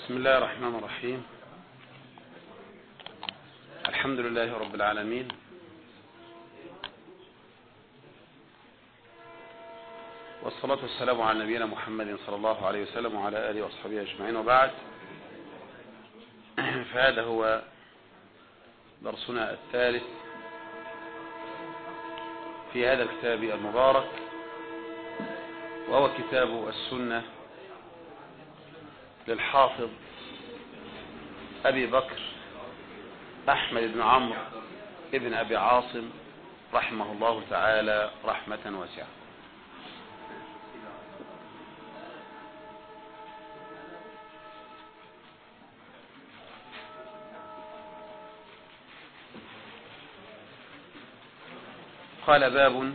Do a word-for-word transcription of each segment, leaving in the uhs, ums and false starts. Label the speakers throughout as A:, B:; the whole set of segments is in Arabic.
A: بسم الله الرحمن الرحيم. الحمد لله رب العالمين، والصلاة والسلام على نبينا محمد صلى الله عليه وسلم وعلى آله وأصحابه أجمعين، وبعد. فهذا هو درسنا الثالث في هذا الكتاب المبارك، وهو كتاب السنة للحافظ أبي بكر أحمد بن عمرو ابن أبي عاصم رحمه الله تعالى رحمة واسعة. قال: باب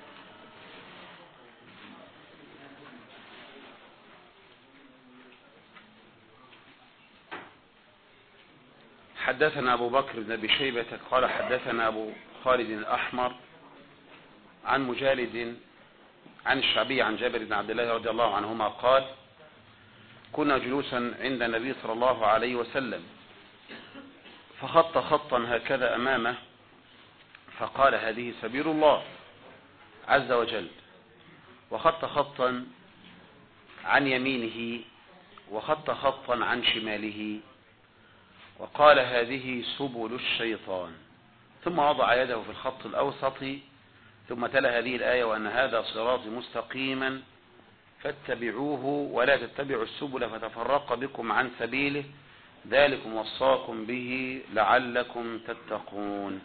A: حدثنا أبو بكر بن أبي شيبة قال حدثنا أبو خالد الأحمر عن مجالد عن الشعبي عن جابر بن عبد الله رضي الله عنهما قال: كنا جلوسا عند النبي صلى الله عليه وسلم فخط خطا هكذا أمامه فقال: هذه سبيل الله عز وجل. وخط خطا عن يمينه وخط خطا عن شماله وقال: هذه سبل الشيطان. ثم وضع يده في الخط الأوسط ثم تلا هذه الآية: وأن هذا صراطي مستقيما فاتبعوه ولا تتبعوا السبل فتفرق بكم عن سبيله ذلكم وصاكم به لعلكم تتقون.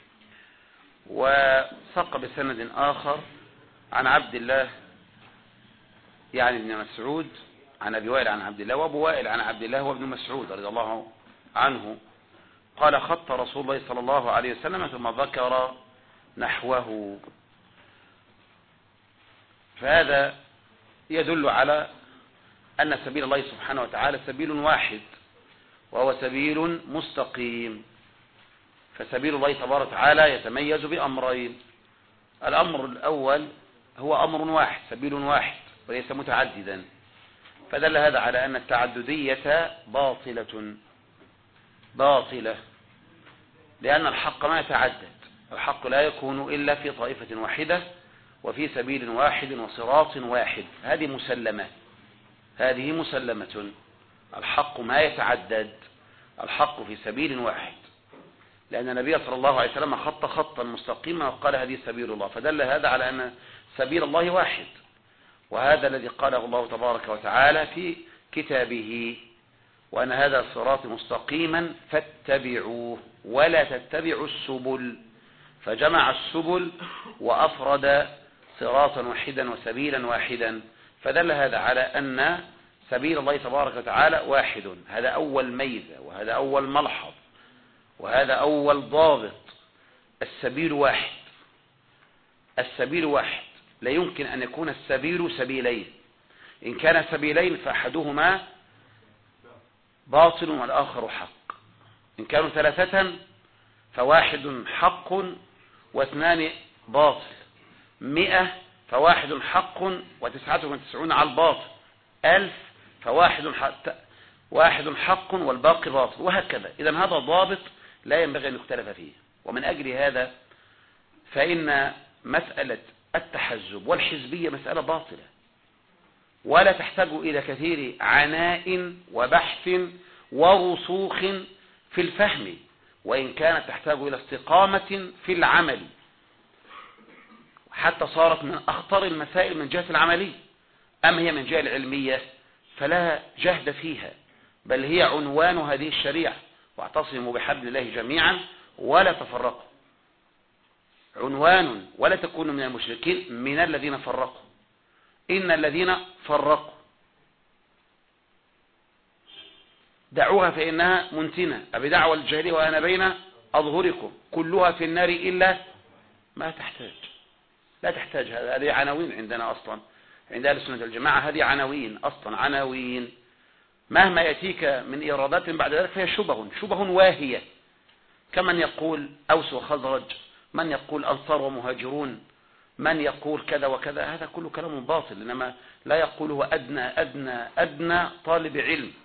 A: وساق بسند آخر عن عبد الله يعني ابن مسعود عن أبي وائل عن عبد الله، وأبو وائل عن عبد الله وابن مسعود رضي الله عنه قال: خط رسول الله صلى الله عليه وسلم ثم ذكر نحوه. فهذا يدل على أن سبيل الله سبحانه وتعالى سبيل واحد، وهو سبيل مستقيم. فسبيل الله تبارك وتعالى يتميز بأمرين: الأمر الأول هو أمر واحد، سبيل واحد وليس متعددا. فدل هذا على أن التعددية باطلة باطلة لأن الحق ما يتعدد، الحق لا يكون إلا في طائفة واحدة وفي سبيل واحد وصراط واحد. هذه مسلمة هذه مسلمة الحق ما يتعدد، الحق في سبيل واحد، لأن النبي صلى الله عليه وسلم خط خطا مستقيما وقال: هذه سبيل الله. فدل هذا على أن سبيل الله واحد، وهذا الذي قاله الله تبارك وتعالى في كتابه: وأن هذا صراط مستقيما فاتبعوه ولا تتبعوا السبل. فجمع السبل وأفرد صراطا واحدا وسبيلا واحدا، فدل هذا على أن سبيل الله تبارك وتعالى واحد. هذا أول ميزة، وهذا أول ملحظ، وهذا أول ضابط. السبيل واحد، السبيل واحد. لا يمكن أن يكون السبيل سبيلين. إن كان سبيلين فأحدهما باطل والآخر حق. إن كانوا ثلاثة فواحد حق واثنان باطل. مئة فواحد حق وتسعة وتسعون على الباطل. ألف فواحد حق, واحد حق والباقي باطل، وهكذا. إذن هذا ضابط لا ينبغي أن يختلف فيه. ومن أجل هذا فإن مسألة التحزب والحزبية مسألة باطلة، ولا تحتاج إلى كثير عناء وبحث ورسوخ في الفهم، وإن كانت تحتاج إلى استقامة في العمل، حتى صارت من أخطر المسائل من جهة العملية. أما هي من جهة العلمية فلا جهد فيها، بل هي عنوان هذه الشريعة: واعتصموا بحبل الله جميعا ولا تفرقوا. عنوان: ولا تكونوا من المشركين من الذين فرقوا. إن الذين فرقوا دعوها فإنها منتنة، أبدعوى الجاهلية وأنا بين أظهركم كلها في النار إلا ما تحتاج. لا تحتاج. هذه عناوين عندنا أصلا عند أهل السنة والجماعة، هذه عناوين أصلا، عناوين مهما يأتيك من إيرادات بعد ذلك فهي شبه شبه واهية، كمن يقول أوس وخزرج، من يقول أنصار ومهاجرون، من يقول كذا وكذا. هذا كله كلام باطل، إنما لا يقوله أدنى أدنى أدنى طالب علم.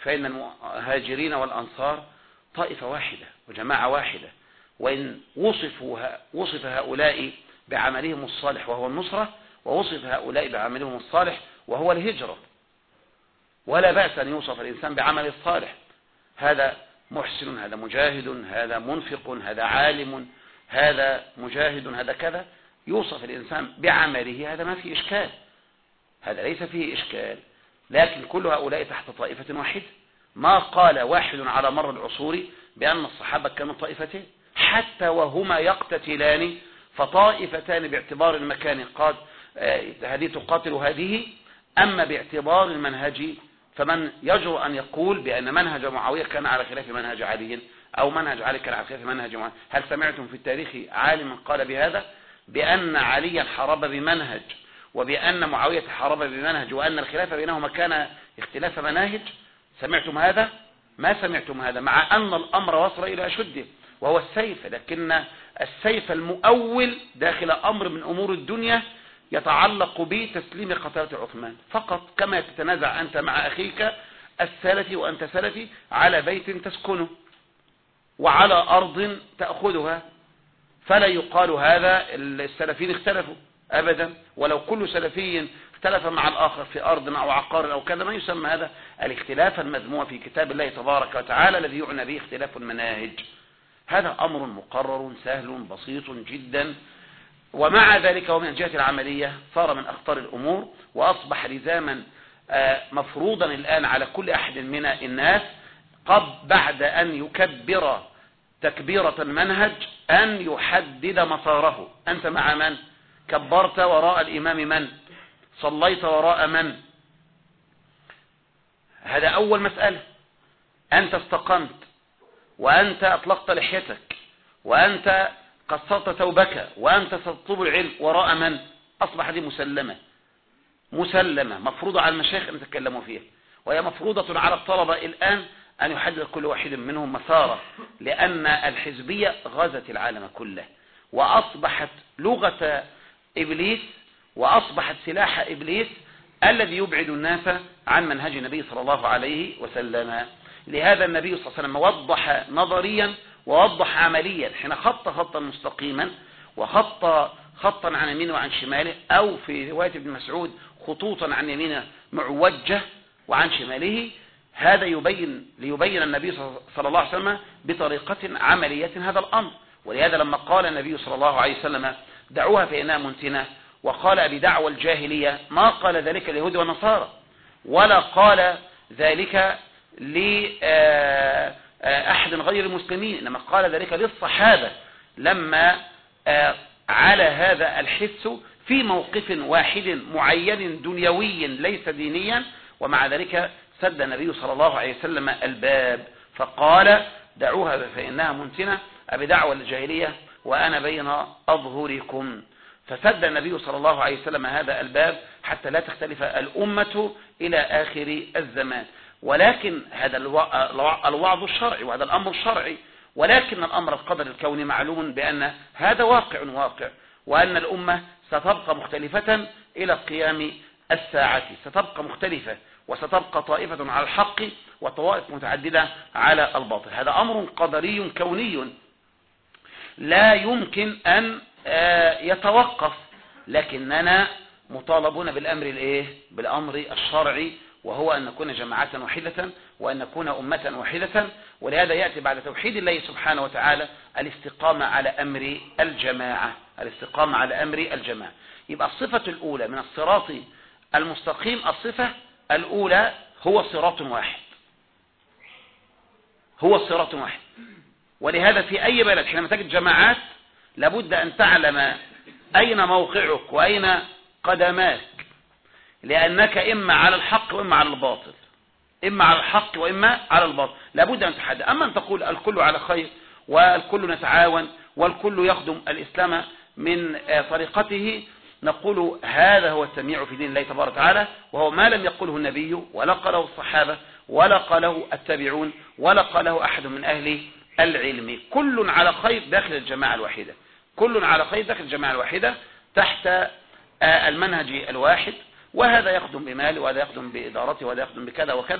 A: فإن المهاجرين والأنصار طائفة واحدة وجماعة واحدة، وإن وصفوا وصف هؤلاء بعملهم الصالح وهو النصرة، ووصف هؤلاء بعملهم الصالح وهو الهجرة. ولا بأس أن يوصف الإنسان بعمل الصالح، هذا محسن، هذا مجاهد، هذا منفق، هذا عالم، هذا مجاهد، هذا كذا، يوصف الإنسان بعمله، هذا ما فيه إشكال، هذا ليس فيه إشكال. لكن كل هؤلاء تحت طائفة واحدة. ما قال واحد على مر العصور بأن الصحابة كانوا طائفتين، حتى وهما يقتتلان فطائفتان باعتبار المكان، قاد هذه تقاتل هذه. أما باعتبار المنهج فمن يجرؤ أن يقول بأن منهج معاوية كان على خلاف منهج علي، أو منهج علي كان على خلاف منهج معاوية؟ هل سمعتم في التاريخ عالما قال بهذا، بأن عليا حارب بمنهج وبأن معاوية حارب بمنهج وأن الخلاف بينهما كان اختلاف مناهج؟ سمعتم هذا؟ ما سمعتم هذا، مع أن الأمر وصل إلى أشده وهو السيف. لكن السيف المؤول داخل أمر من أمور الدنيا يتعلق بتسليم قتلة عثمان فقط، كما تتنازع أنت مع أخيك السلفي وأنت سلفي على بيت تسكنه وعلى أرض تأخذها، فلا يقال هذا السلفيين اختلفوا أبدا، ولو كل سلفي اختلف مع الآخر في أرض أو عقار أو كذا، ما يسمى هذا الاختلاف المذموم في كتاب الله تبارك وتعالى الذي يعنى به اختلاف المناهج. هذا أمر مقرر سهل بسيط جدا. ومع ذلك ومن جهة العملية صار من أخطر الأمور، وأصبح لزاما مفروضا الآن على كل أحد من الناس قبل بعد أن يكبر تكبيرة المنهج أن يحدد مساره. أنت مع من؟ كبرت وراء الإمام من؟ صليت وراء من؟ هذا أول مسألة. أنت استقمت وأنت أطلقت لحيتك وأنت قصرت ثوبك وأنت تطلب العلم، وراء من؟ أصبح دي مسلمة مسلمة مفروضة على المشايخ أن يتكلموا فيها، وهي مفروضة على الطلبة الآن أن يحدد كل واحد منهم مساره، لأن الحزبية غزت العالم كله وأصبحت لغة إبليس وأصبحت سلاح إبليس الذي يبعد الناس عن منهج النبي صلى الله عليه وسلم. لهذا النبي صلى الله عليه وسلم وضح نظريا ووضح عمليا، حين خط خطا مستقيما وخط خطا عن يمينه وعن شماله، أو في رواية ابن مسعود خطوطا عن يمينه معوجة وعن شماله. هذا يبين ليبين النبي صلى الله عليه وسلم بطريقة عملية هذا الأمر. ولهذا لما قال النبي صلى الله عليه وسلم دعوها فإنها منتنة، وقال بدعوى الجاهلية، ما قال ذلك اليهود والنصارى ولا قال ذلك لأحد غير المسلمين، إنما قال ذلك للصحابة لما على هذا الحس في موقف واحد معين دنيوي ليس دينيا، ومع ذلك سد النبي صلى الله عليه وسلم الباب فقال دعوها فإنها منتنة بدعوى الجاهلية وأنا بين أظهركم. فسد النبي صلى الله عليه وسلم هذا الباب حتى لا تختلف الأمة إلى آخر الزمان. ولكن هذا الوعظ الشرعي وهذا الأمر الشرعي، ولكن الأمر القدر الكوني معلوم بأن هذا واقع واقع، وأن الأمة ستبقى مختلفة إلى قيام الساعة، ستبقى مختلفة وستبقى طائفة على الحق وطوائف متعددة على الباطل. هذا أمر قدري كوني لا يمكن أن يتوقف، لكننا مطالبون بالأمر الإيه؟ بالأمر الشرعي، وهو أن نكون جماعة واحدة وأن نكون أمة واحدة. ولهذا يأتي بعد توحيد الله سبحانه وتعالى الاستقامة على أمر الجماعة، الاستقامة على أمر الجماعة. يبقى الصفة الأولى من الصراط المستقيم، الصفة الأولى هو صراط واحد، هو صراط واحد. ولهذا في أي بلد حينما تجد جماعات لابد أن تعلم أين موقعك وأين قدماك، لأنك إما على الحق وإما على الباطل، إما على الحق وإما على الباطل، لابد أن تحدد. أما أن تقول الكل على خير والكل نتعاون والكل يخدم الإسلام من طريقته، نقول هذا هو السميع في دين الله تبارك وتعالى، وهو ما لم يقله النبي ولا قاله الصحابة ولا قاله التابعون ولا قاله أحد من أهل العلم. كل على خير داخل الجماعة الواحدة، كل على خير داخل الجماعة الواحدة تحت المنهج الواحد، وهذا يخدم بماله وهذا يخدم بإدارته وهذا يخدم بكذا وكذا.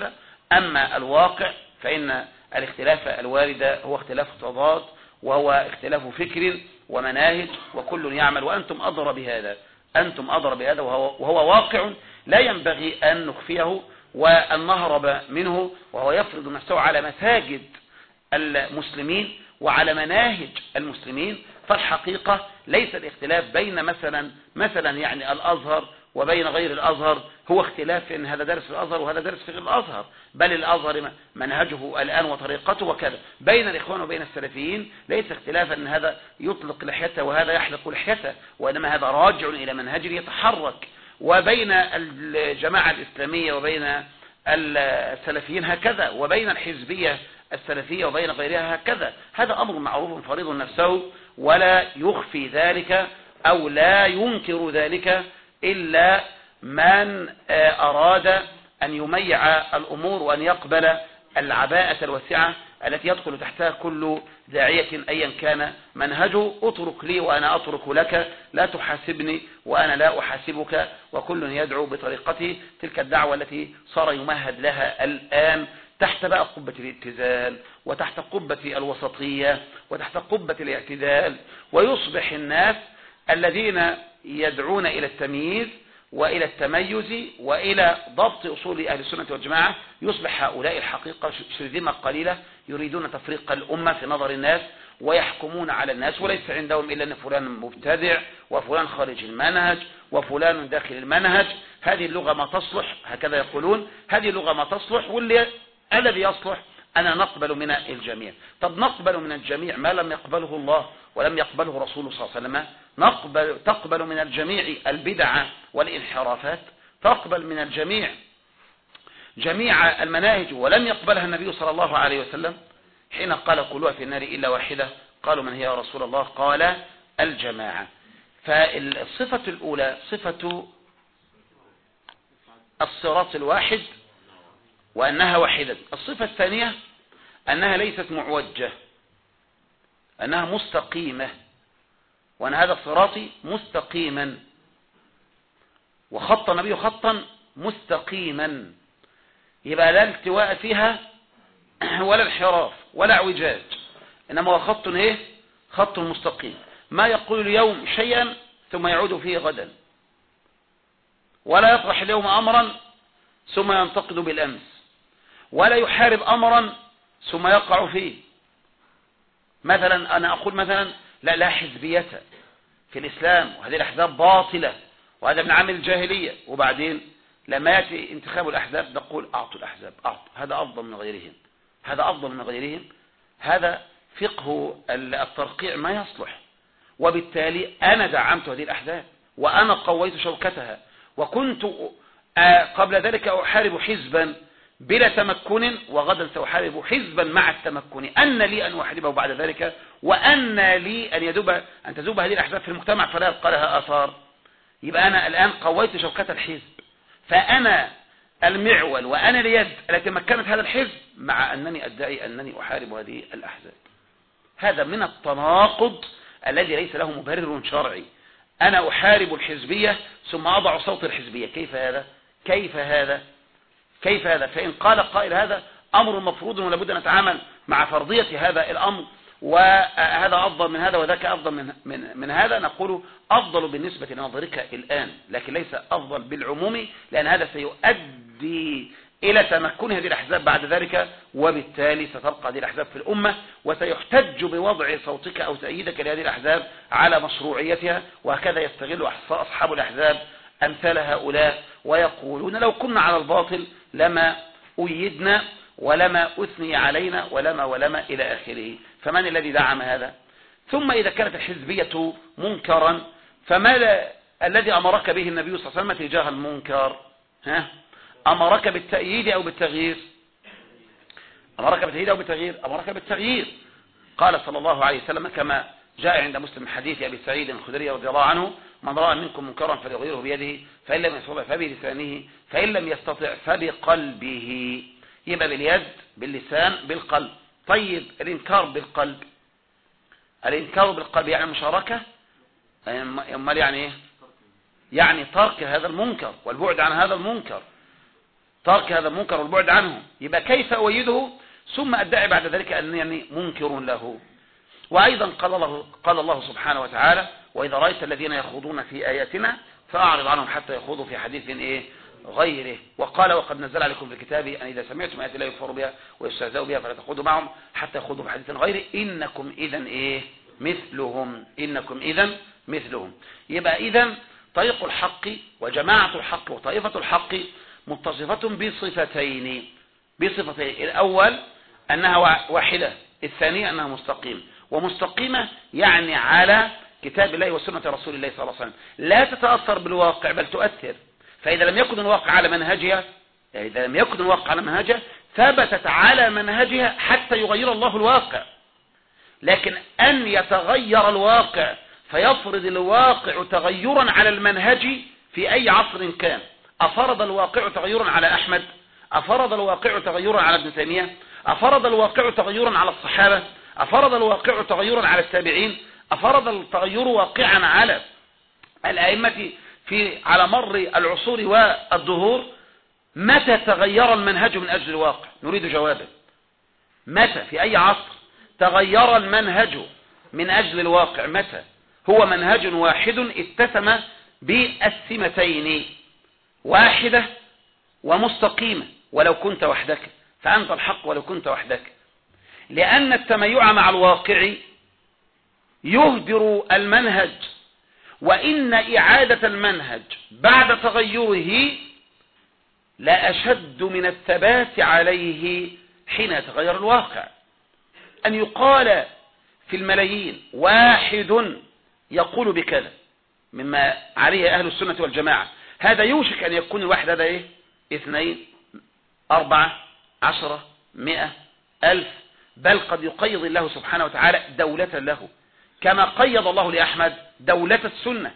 A: أما الواقع فإن الاختلاف الوارد هو اختلاف تضاد، وهو اختلاف فكر ومناهج، وكل يعمل، وأنتم أضر بهذا أنتم أضر بهذا وهو, وهو واقع لا ينبغي أن نخفيه وأن نهرب منه، وهو يفرض نفسه على مساجد المسلمين وعلى مناهج المسلمين. فالحقيقة ليس الاختلاف بين مثلا مثلا يعني الأزهر وبين غير الأزهر هو اختلاف ان هذا درس في الأزهر وهذا درس في غير الأزهر، بل الأزهر منهجه الآن وطريقته وكذا. بين الإخوان وبين السلفيين ليس اختلافا ان هذا يطلق لحيته وهذا يحلق لحيته، وإنما هذا راجع إلى منهج يتحرك. وبين الجماعة الإسلامية وبين السلفيين هكذا، وبين الحزبية السلفية وبين غيرها هكذا. هذا أمر معروف فريض نفسه، ولا يخفي ذلك أو لا ينكر ذلك إلا من أراد أن يميع الأمور وأن يقبل العباءة الواسعة التي يدخل تحتها كل داعية أيا كان منهجه. اترك لي وأنا أترك لك، لا تحاسبني وأنا لا أحاسبك، وكل يدعو بطريقته. تلك الدعوة التي صار يمهد لها الآن تحت بقى قبة الاتزان وتحت قبة الوسطية وتحت قبة الاعتدال، ويصبح الناس الذين يدعون إلى التمييز وإلى التميز وإلى ضبط أصول أهل السنة والجماعة، يصبح هؤلاء الحقيقة شرذمة قليلة يريدون تفريق الأمة في نظر الناس، ويحكمون على الناس، وليس عندهم إلا أن فلان مبتدع وفلان خارج المنهج وفلان داخل المنهج. هذه اللغة ما تصلح، هكذا يقولون، هذه اللغة ما تصلح، واللي الذي يصلح أنا نقبل من الجميع. طب نقبل من الجميع ما لم يقبله الله ولم يقبله رسوله صلى الله عليه وسلم؟ نقبل تقبل من الجميع البدع والانحرافات، تقبل من الجميع جميع المناهج ولم يقبلها النبي صلى الله عليه وسلم حين قال كلها في النار إلا واحدة. قالوا من هي يا رسول الله؟ قال الجماعة. فالصفة الأولى صفة الصراط الواحد وأنها واحدة. الصفة الثانية أنها ليست معوجة، أنها مستقيمة، وأن هذا الصراط مستقيما، وخط النبي خطا مستقيما، يبقى لا التواء فيها ولا انحراف ولا اعوجاج، إنما هو خط ايه؟ خط مستقيم. ما يقول اليوم شيئا ثم يعود فيه غدا، ولا يطرح اليوم أمرا ثم ينتقد بالأمس، ولا يحارب أمرا ثم يقع فيه. مثلا أنا أقول مثلا لا لا حزبية في الإسلام، وهذه الأحزاب باطلة وهذا من عامل الجاهلية، وبعدين لما يأتي انتخاب الأحزاب نقول أعطوا الأحزاب، أعطوا، هذا أفضل من غيرهم، هذا أفضل من غيرهم. هذا فقه الترقيع ما يصلح، وبالتالي أنا دعمت هذه الأحزاب وأنا قويت شوكتها، وكنت قبل ذلك أحارب حزبا بلا تمكن، وغدا سأحارب حزبا مع التمكن. أن لي أن أحاربه بعد ذلك، وأن لي أن يذوب أن تذوب هذه الأحزاب في المجتمع فلا يبقى لها آثار. يبقى أنا الآن قويت شوكة الحزب، فأنا المعول وأنا اليد التي مكنت هذا الحزب، مع أنني أدعي أنني أحارب هذه الأحزاب. هذا من التناقض الذي ليس له مبرر شرعي. أنا أحارب الحزبية ثم أضع صوت الحزبية، كيف هذا؟ كيف هذا؟ كيف هذا؟ فإن قال قائل هذا أمر مفروض ولابد أن نتعامل مع فرضية هذا الأمر، وهذا أفضل من هذا وذاك أفضل من, من, من هذا، نقول أفضل بالنسبة لنظرك الآن، لكن ليس أفضل بالعموم، لأن هذا سيؤدي إلى تمكن هذه الأحزاب بعد ذلك، وبالتالي ستبقى هذه الأحزاب في الأمة، وسيحتج بوضع صوتك أو تأييدك لهذه الأحزاب على مشروعيتها. وهكذا يستغل أصحاب الأحزاب أمثال هؤلاء ويقولون لو كنا على الباطل لما أيدنا ولما أثني علينا ولما ولما إلى آخره. فمن الذي دعم هذا؟ ثم إذا كانت الحزبية منكرا، فما الذي أمرك به النبي صلى الله عليه وسلم تجاه المنكر؟ ها؟ أمرك بالتأييد أو بالتغيير؟ أمرك بالتأييد أو بالتغيير؟ أمرك بالتغيير. قال صلى الله عليه وسلم كما جاء عند مسلم حديث أبي سعيد الخدري رضي الله عنه: من رأى منكم منكرا فليغيره بيده، فإن لم يستطع فبلسانه، فإن لم يستطع فبقلبه. يبقى باليد، باللسان، بالقلب. طيب الإنكار بالقلب، الإنكار بالقلب يعني مشاركة؟ أمال يعني إيه؟ يعني ترك هذا المنكر والبعد عن هذا المنكر. ترك هذا المنكر والبعد عنه، يبقى كيف أؤيده ثم أدعي بعد ذلك أنني منكر له؟ وأيضا قال الله, قال الله سبحانه وتعالى: وإذا رأيت الذين يخوضون في آياتنا فأعرض عنهم حتى يخوضوا في حديث إيه غيره. وقال: وقد نزل عليكم في الكتاب أن إذا سمعتم آيات الله يكفر بها ويستهزئوا بها فلا تخوضوا معهم حتى يخوضوا في حديث غيره إنكم إذا إيه مثلهم إنكم إذا مثلهم. يبقى إذا طريق الحق وجماعة الحق وطائفة الحق متصفة بصفتين بصفتين الأول أنها واحدة، الثانية أنها مستقيمة. ومستقيمة يعني على كتاب الله وسنة رسول الله صلى الله عليه وسلم، لا تتأثر بالواقع بل تؤثر. فإذا لم يكن الواقع على منهجها يعني إذا لم يكن الواقع على منهجها ثبتت على منهجها حتى يغير الله الواقع. لكن أن يتغير الواقع فيفرض الواقع تغيرا على المنهج في أي عصر كان. أفرض الواقع تغيرا على أحمد؟ أفرض الواقع تغيرا على ابن تيمية؟ أفرض الواقع تغيرا على الصحابة؟ أفرض الواقع تغيرا على التابعين؟ أفرض التغير واقعا على الأئمة في على مر العصور والدهور؟ متى تغير المنهج من أجل الواقع؟ نريد جوابا. متى في أي عصر تغير المنهج من أجل الواقع؟ متى؟ هو منهج واحد اتسم بالسمتين، واحدة ومستقيمة ولو كنت وحدك، فأنت الحق ولو كنت وحدك. لأن التميع مع الواقع يهدر المنهج، وإن إعادة المنهج بعد تغيره لا أشد من الثبات عليه حين يتغير الواقع. أن يقال في الملايين واحد يقول بكذا مما عليه أهل السنة والجماعة، هذا يوشك أن يكون الواحد هذا إيه؟ اثنين، أربعة، عشرة، مئة، ألف، بل قد يقيض الله سبحانه وتعالى دولة له كما قيض الله لأحمد دولة السنة،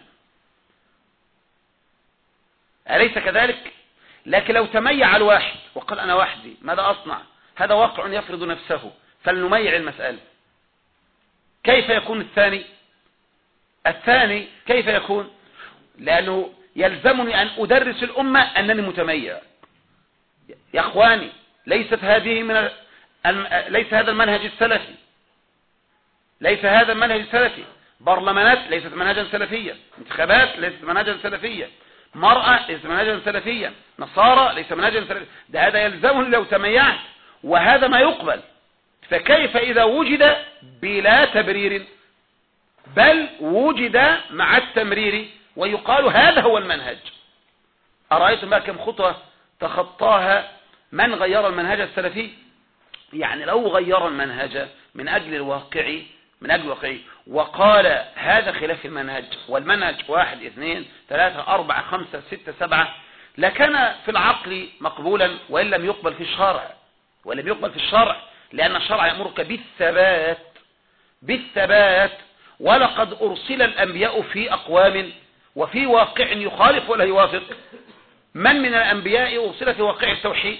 A: أليس كذلك؟ لكن لو تميع الواحد وقال أنا وحدي ماذا أصنع؟ هذا واقع يفرض نفسه، فلنميع المسألة. كيف يكون الثاني؟ الثاني كيف يكون؟ لأنه يلزمني أن أدرس الأمة أنني متميع. يا أخواني، ليست هذه من ليس هذا المنهج السلفي، ليس هذا المنهج السلفي. برلمانات ليست منهجا سلفيا، انتخابات ليست منهجا سلفيا، مرأة ليست منهجا سلفيا، نصارى ليس منهجا سلفيا. ده هذا يلزمني لو تميعت، وهذا ما يقبل. فكيف إذا وجد بلا تبرير بل وجد مع التمرير ويقال هذا هو المنهج؟ أرأيتم بقى كم خطوة تخطاها من غير المنهج السلفي؟ يعني لو غير المنهج من أجل الواقع من أجل الواقع وقال هذا خلاف المنهج، والمنهج واحد اثنين ثلاثة أربعة خمسة ستة سبعة، لكان في العقل مقبولا وإن لم يقبل في الشرع وإن لم يقبل في الشرع لأن الشرع يأمرك بالثبات بالثبات. ولقد أرسل الأنبياء في أقوام وفي واقع يخالف ولا يوافق. من من الأنبياء أرسل في واقع التوحيد؟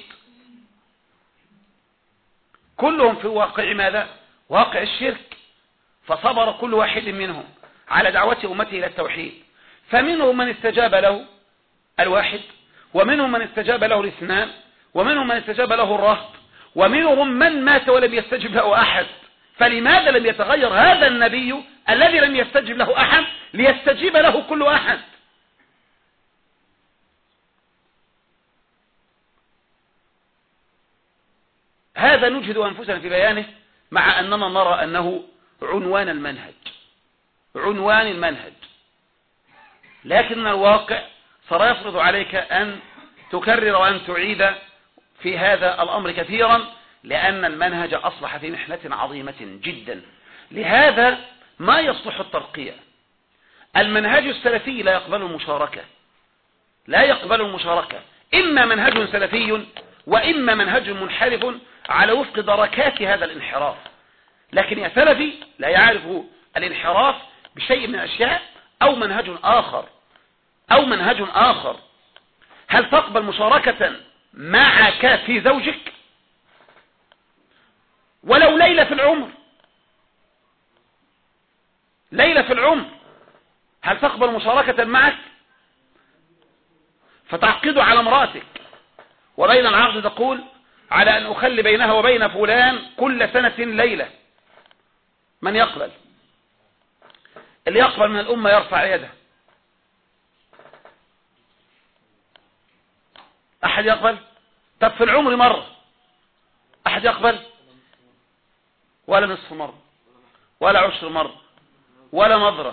A: كلهم في واقع ماذا؟ واقع الشرك. فصبر كل واحد منهم على دعوة أمته إلى التوحيد، فمنهم من استجاب له الواحد، ومنهم من استجاب له الاثنان، ومنهم من استجاب له الرهط، ومنهم من مات ولم يستجب له أحد. فلماذا لم يتغير هذا النبي الذي لم يستجب له أحد ليستجيب له كل أحد؟ هذا نجهد أنفسنا في بيانه، مع أننا نرى أنه عنوان المنهج عنوان المنهج لكن الواقع صار يفرض عليك أن تكرر وأن تعيد في هذا الأمر كثيرا، لأن المنهج أصبح في محنة عظيمة جدا. لهذا ما يصلح الترقية. المنهج السلفي لا يقبل المشاركة لا يقبل المشاركة إما منهج سلفي وإما منهج منحرف على وفق دركات هذا الانحراف. لكن يا سلفي لا يعرف الانحراف بشيء من الأشياء أو منهج آخر أو منهج آخر. هل تقبل مشاركة معك في زوجك ولو ليلة في العمر؟ ليلة في العمر هل تقبل مشاركة معك فتعقد على امرأتك وبين العقد تقول على أن أخلي بينها وبين فلان كل سنة ليلة. من يقبل؟ اللي يقبل من الأمة يرفع يده. أحد يقبل؟ طب في العمر مرة أحد يقبل؟ ولا نصف مرة، ولا عشر مرة، ولا نظرة،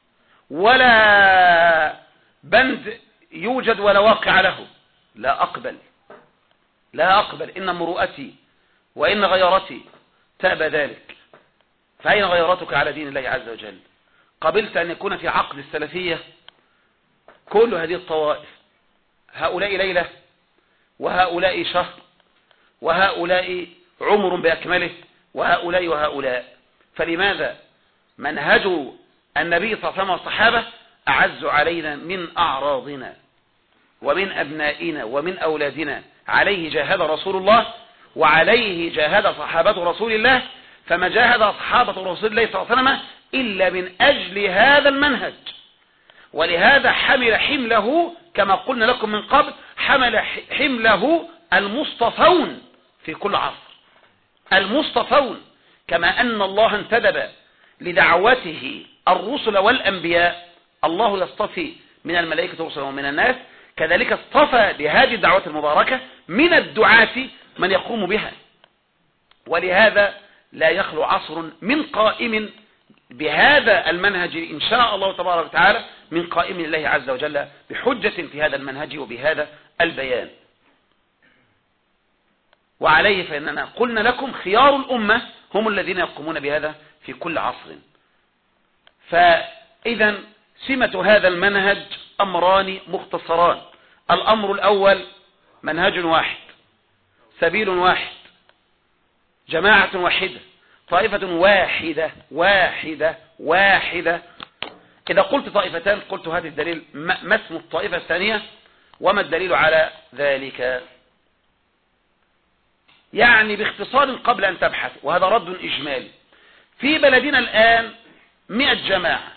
A: ولا بند يوجد ولا واقع له. لا أقبل، لا أقبل. إن مروءتي وإن غيرتي تأبى ذلك. فأين غيرتك على دين الله عز وجل؟ قبلت أن يكون في عقد السلفية كل هذه الطوائف، هؤلاء ليلة وهؤلاء شهر وهؤلاء عمر بأكمله وهؤلاء وهؤلاء. فلماذا منهج النبي صلى الله عليه وسلم والصحابة أعز علينا من أعراضنا ومن أبنائنا ومن أولادنا؟ عليه جاهد رسول الله وعليه جاهد صحابة رسول الله، فما جاهد أصحابة رسول الله صلى الله عليه وسلم إلا من أجل هذا المنهج. ولهذا حمل حمله كما قلنا لكم من قبل، حمل حمله المصطفون في كل عصر. المصطفون كما أن الله انتدب لدعوته الرسل والأنبياء، الله يصطفي من الملائكة رسلا ومن الناس، كذلك اصطفى لهذه الدعوة المباركة من الدعاة من يقوم بها. ولهذا لا يخلو عصر من قائم بهذا المنهج إن شاء الله تبارك وتعالى، من قائم الله عز وجل بحجة في هذا المنهج وبهذا البيان. وعليه فإننا قلنا لكم خيار الأمة هم الذين يقومون بهذا في كل عصر. فإذا سمة هذا المنهج أمران مختصران. الأمر الأول منهج واحد، سبيل واحد، جماعة واحدة، طائفة واحدة واحدة واحدة. إذا قلت طائفتان قلت هذا الدليل، ما اسم الطائفة الثانية وما الدليل على ذلك؟ يعني باختصار قبل أن تبحث، وهذا رد إجمالي. في بلدنا الآن مئة جماعة.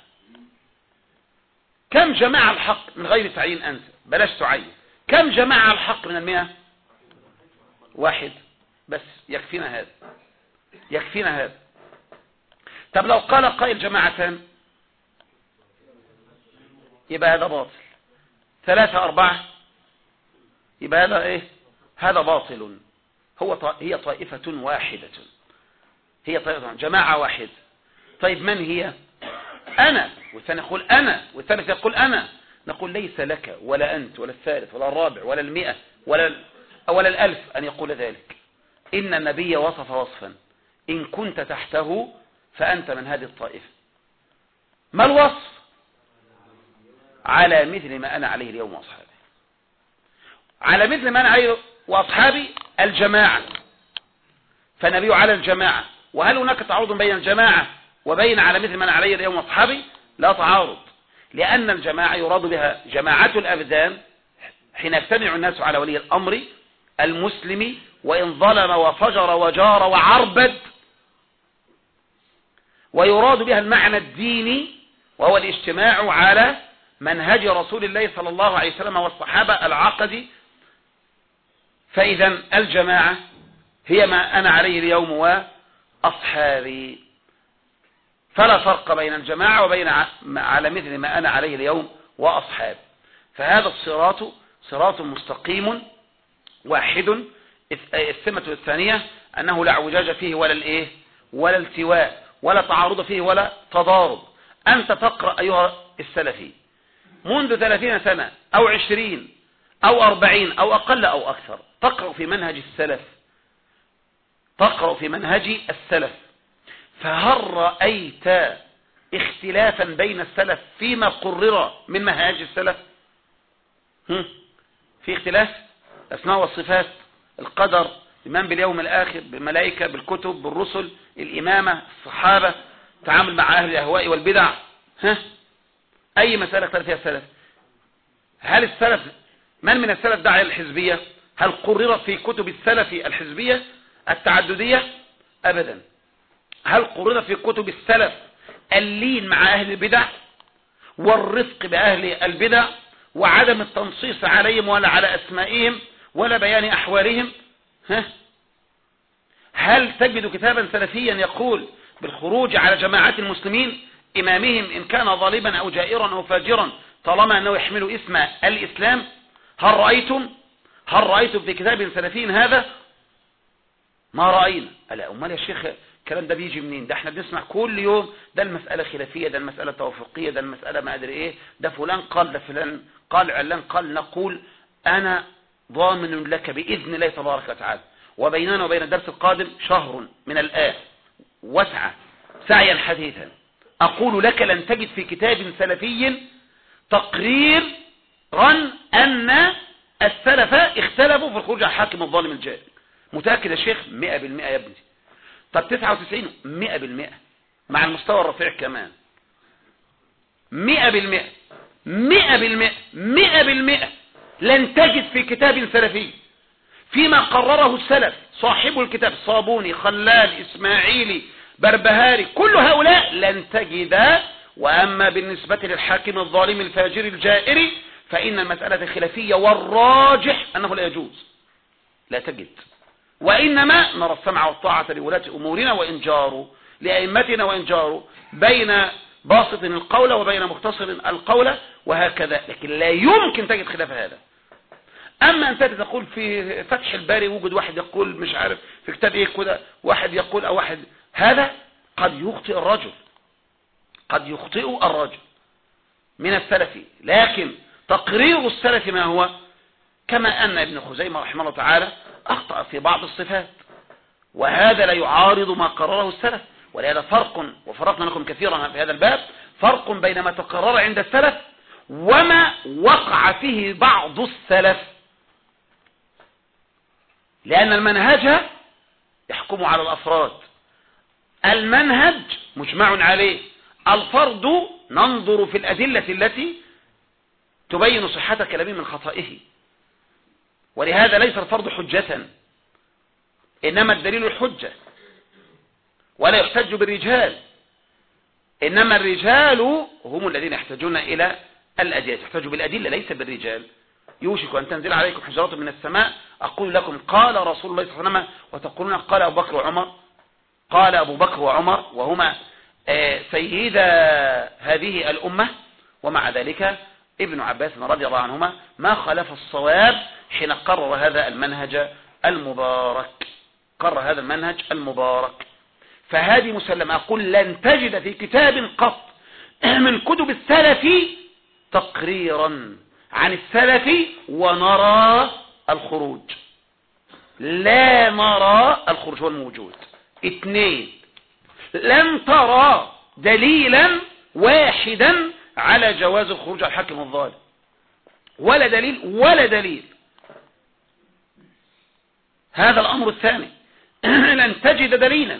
A: كم جماعة الحق من غير تعيين؟ أنت بلاش تعين. كم جماعة الحق من المئة؟ واحد بس، يكفينا هذا، يكفينا هذا. طب لو قال قائل جماعتان يبقى هذا باطل. ثلاثة أربعة يبقى هذا إيه؟ هذا باطل. هو ط... هي طائفة واحدة، هي طائفة جماعة واحدة. طيب من هي؟ أنا، والثاني يقول أنا، والثالث يقول أنا. نقول ليس لك ولا أنت ولا الثالث ولا الرابع ولا المئة ولا ولا الألف أن يقول ذلك. إن النبي وصف وصفا إن كنت تحته فأنت من هذه الطائفة. ما الوصف؟ على مثل ما أنا عليه اليوم وأصحابي. على مثل ما أنا عليه وأصحابي الجماعة، فالنبي على الجماعة. وهل هناك تعارض بين الجماعة وبين على مثل ما أنا عليه اليوم وأصحابي؟ لا تعارض، لأن الجماعة يراد بها جماعة الأبدان حين يجتمع الناس على ولي الأمر المسلم وإن ظلم وفجر وجار وعربد. ويراد بها المعنى الديني وهو الاجتماع على منهج رسول الله صلى الله عليه وسلم والصحابة العقدي. فإذا الجماعة هي ما أنا عليه اليوم وأصحابي، فلا فرق بين الجماعة وبين على مثل ما أنا عليه اليوم وأصحابي. فهذا الصراط صراط مستقيم واحد. السمة الثانية أنه لا اعوجاج فيه ولا الإيه ولا التواء ولا تعارض فيه ولا تضارب. أنت تقرأ أيها السلفي منذ ثلاثين سنة أو عشرين أو أربعين أو أقل أو أكثر، تقرأ في منهج السلف، تقرأ في منهج السلف، فهل رأيت اختلافا بين السلف فيما قرر من منهج السلف؟ هم؟ في اختلاف؟ الأسماء والصفات، القدر، الإيمان باليوم الآخر، بالملائكة، بالكتب، بالرسل، الإمامة، الصحابة، تعامل مع أهل الأهواء والبدع. ها؟ أي مسألة اختلف فيها السلف؟ هل السلف من من السلف دعا إلى الحزبية؟ هل قرر في كتب السلف الحزبية التعددية؟ أبدا. هل قرر في كتب السلف اللين مع أهل البدع والرفق بأهل البدع وعدم التنصيص عليهم ولا على أسمائهم ولا بيان أحوالهم. ها؟ هل تجد كتابا سلفيا يقول بالخروج على جماعات المسلمين إمامهم إن كان ظالما أو جائرا أو فاجرا طالما أنه يحمل اسم الإسلام؟ هل رأيتم هل رأيتم في كتاب سلفي هذا؟ ما رأينا. ألا أمال يا شيخ الكلام ده بيجي منين؟ ده احنا بنسمع كل يوم ده المسألة خلافية، ده المسألة توافقية، ده المسألة ما أدري إيه، ده فلان قال، ده فلان قال، علان قال. نقول أنا ضامن لك بإذن الله تبارك وتعالى، وبيننا وبين الدرس القادم شهر من الآن وسعة سعيا حديثا، أقول لك لن تجد في كتاب سلفي تقريرا أن السلف اختلفوا في الخروج على الحاكم الظالم الجائر. متأكد يا شيخ؟ مئة بالمئة يا ابني. طب تسعة وتسعين؟ مئة بالمئة مع المستوى الرفيع كمان. مئة بالمئة مئة بالمئة مئة بالمئة لن تجد في كتاب سلفي فيما قرره السلف صاحب الكتاب صابوني، خلال، إسماعيلي، بربهاري، كل هؤلاء لن تجد. وأما بالنسبة للحاكم الظالم الفاجر الجائر فإن المسألة خلافية، والراجح أنه لا يجوز، لا تجد. وإنما نرى السمع والطاعة لولاة أمورنا وإن جاروا، لأئمتنا وإن جاروا، بين باسط القول وبين مختصر القول وهكذا، لكن لا يمكن تجد خلاف هذا. أما أنت تقول في فتح الباري وجد واحد يقول مش عارف في كتاب إيه كده، واحد يقول أو واحد، هذا قد يخطئ الرجل، قد يخطئ الرجل من السلف، لكن تقرير السلف ما هو؟ كما أن ابن خزيمة رحمه الله تعالى أخطأ في بعض الصفات، وهذا لا يعارض ما قرره السلف. ولهذا فرق، وفرقنا لكم كثيرا في هذا الباب، فرق بين ما تقرر عند السلف وما وقع فيه بعض السلف، لأن المنهج يحكم على الأفراد، المنهج مجمع عليه، الفرد ننظر في الأدلة التي تبين صحة كلامه من خطئه. ولهذا ليس الفرد حجة، إنما الدليل الحجة، ولا يحتج بالرجال، إنما الرجال هم الذين يحتاجون إلى الأدلة، يحتاجوا بالأدلة ليس بالرجال. يوشك أن تنزل عليكم حجرات من السماء أقول لكم قال رسول الله صلى الله عليه وسلم، وتقولون قال أبو بكر وعمر، قال أبو بكر وعمر وهما سيدا هذه الأمة. ومع ذلك ابن عباس رضي الله عنهما ما خلف الصواب حين قرر هذا المنهج المبارك، قرر هذا المنهج المبارك. فهذه مسلمة. أقول لن تجد في كتاب قط من كتب السلف تقريرا عن السلف ونرى الخروج، لا نرى الخروج هو الموجود. اثنين، لن ترى دليلا واحدا على جواز الخروج على الحاكم الظالم، ولا دليل ولا دليل. هذا الأمر الثاني، لن تجد دليلا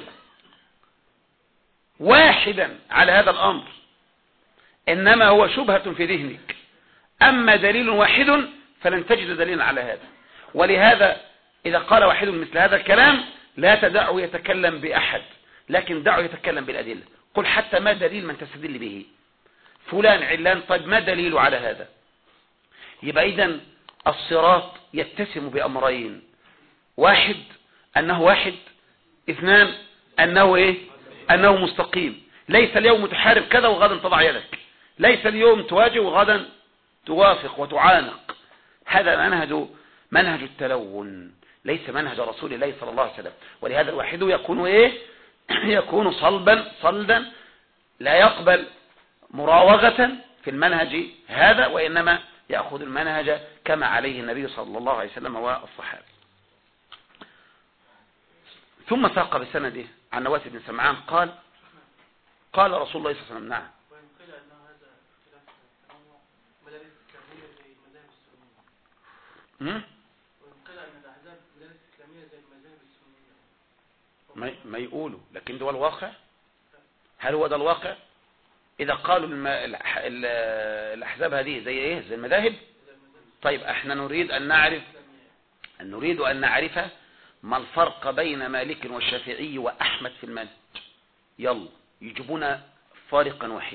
A: واحدا على هذا الأمر، إنما هو شبهة في ذهنك. أما دليل واحد فلن تجد دليلا على هذا. ولهذا إذا قال واحد مثل هذا الكلام لا تدعه يتكلم بأحد، لكن دعه يتكلم بالأدلة. قل حتى ما دليل من تستدل به فلان علان، طيب ما دليل على هذا؟ يبقى إذن الصراط يتسم بأمرين، واحد أنه واحد، اثنان أنه إيه؟ أنه مستقيم. ليس اليوم تحارب كذا وغدا تضع يدك، ليس اليوم تواجه وغدا توافق وتعانق. هذا منهج منهج التلون، ليس منهج رسول الله صلى الله عليه وسلم. ولهذا الواحد يكون إيه؟ يكون صلبا صلدا، لا يقبل مراوغة في المنهج هذا، وإنما يأخذ المنهج كما عليه النبي صلى الله عليه وسلم والصحابة. ثم ساق بسنده عن نواس بن سمعان قال قال رسول الله صلى الله عليه وسلم. نعم. ما ما يقولوا، لكن ده الواقع. هل هو ده الواقع؟ إذا قالوا الم... الأحزاب هذه زي إيه؟ زي المذاهب. طيب احنا نريد أن نعرف أن نريد أن نعرف ما الفرق بين مالك والشافعي وأحمد في المنهج. يلا يجيبون فارقا واحد.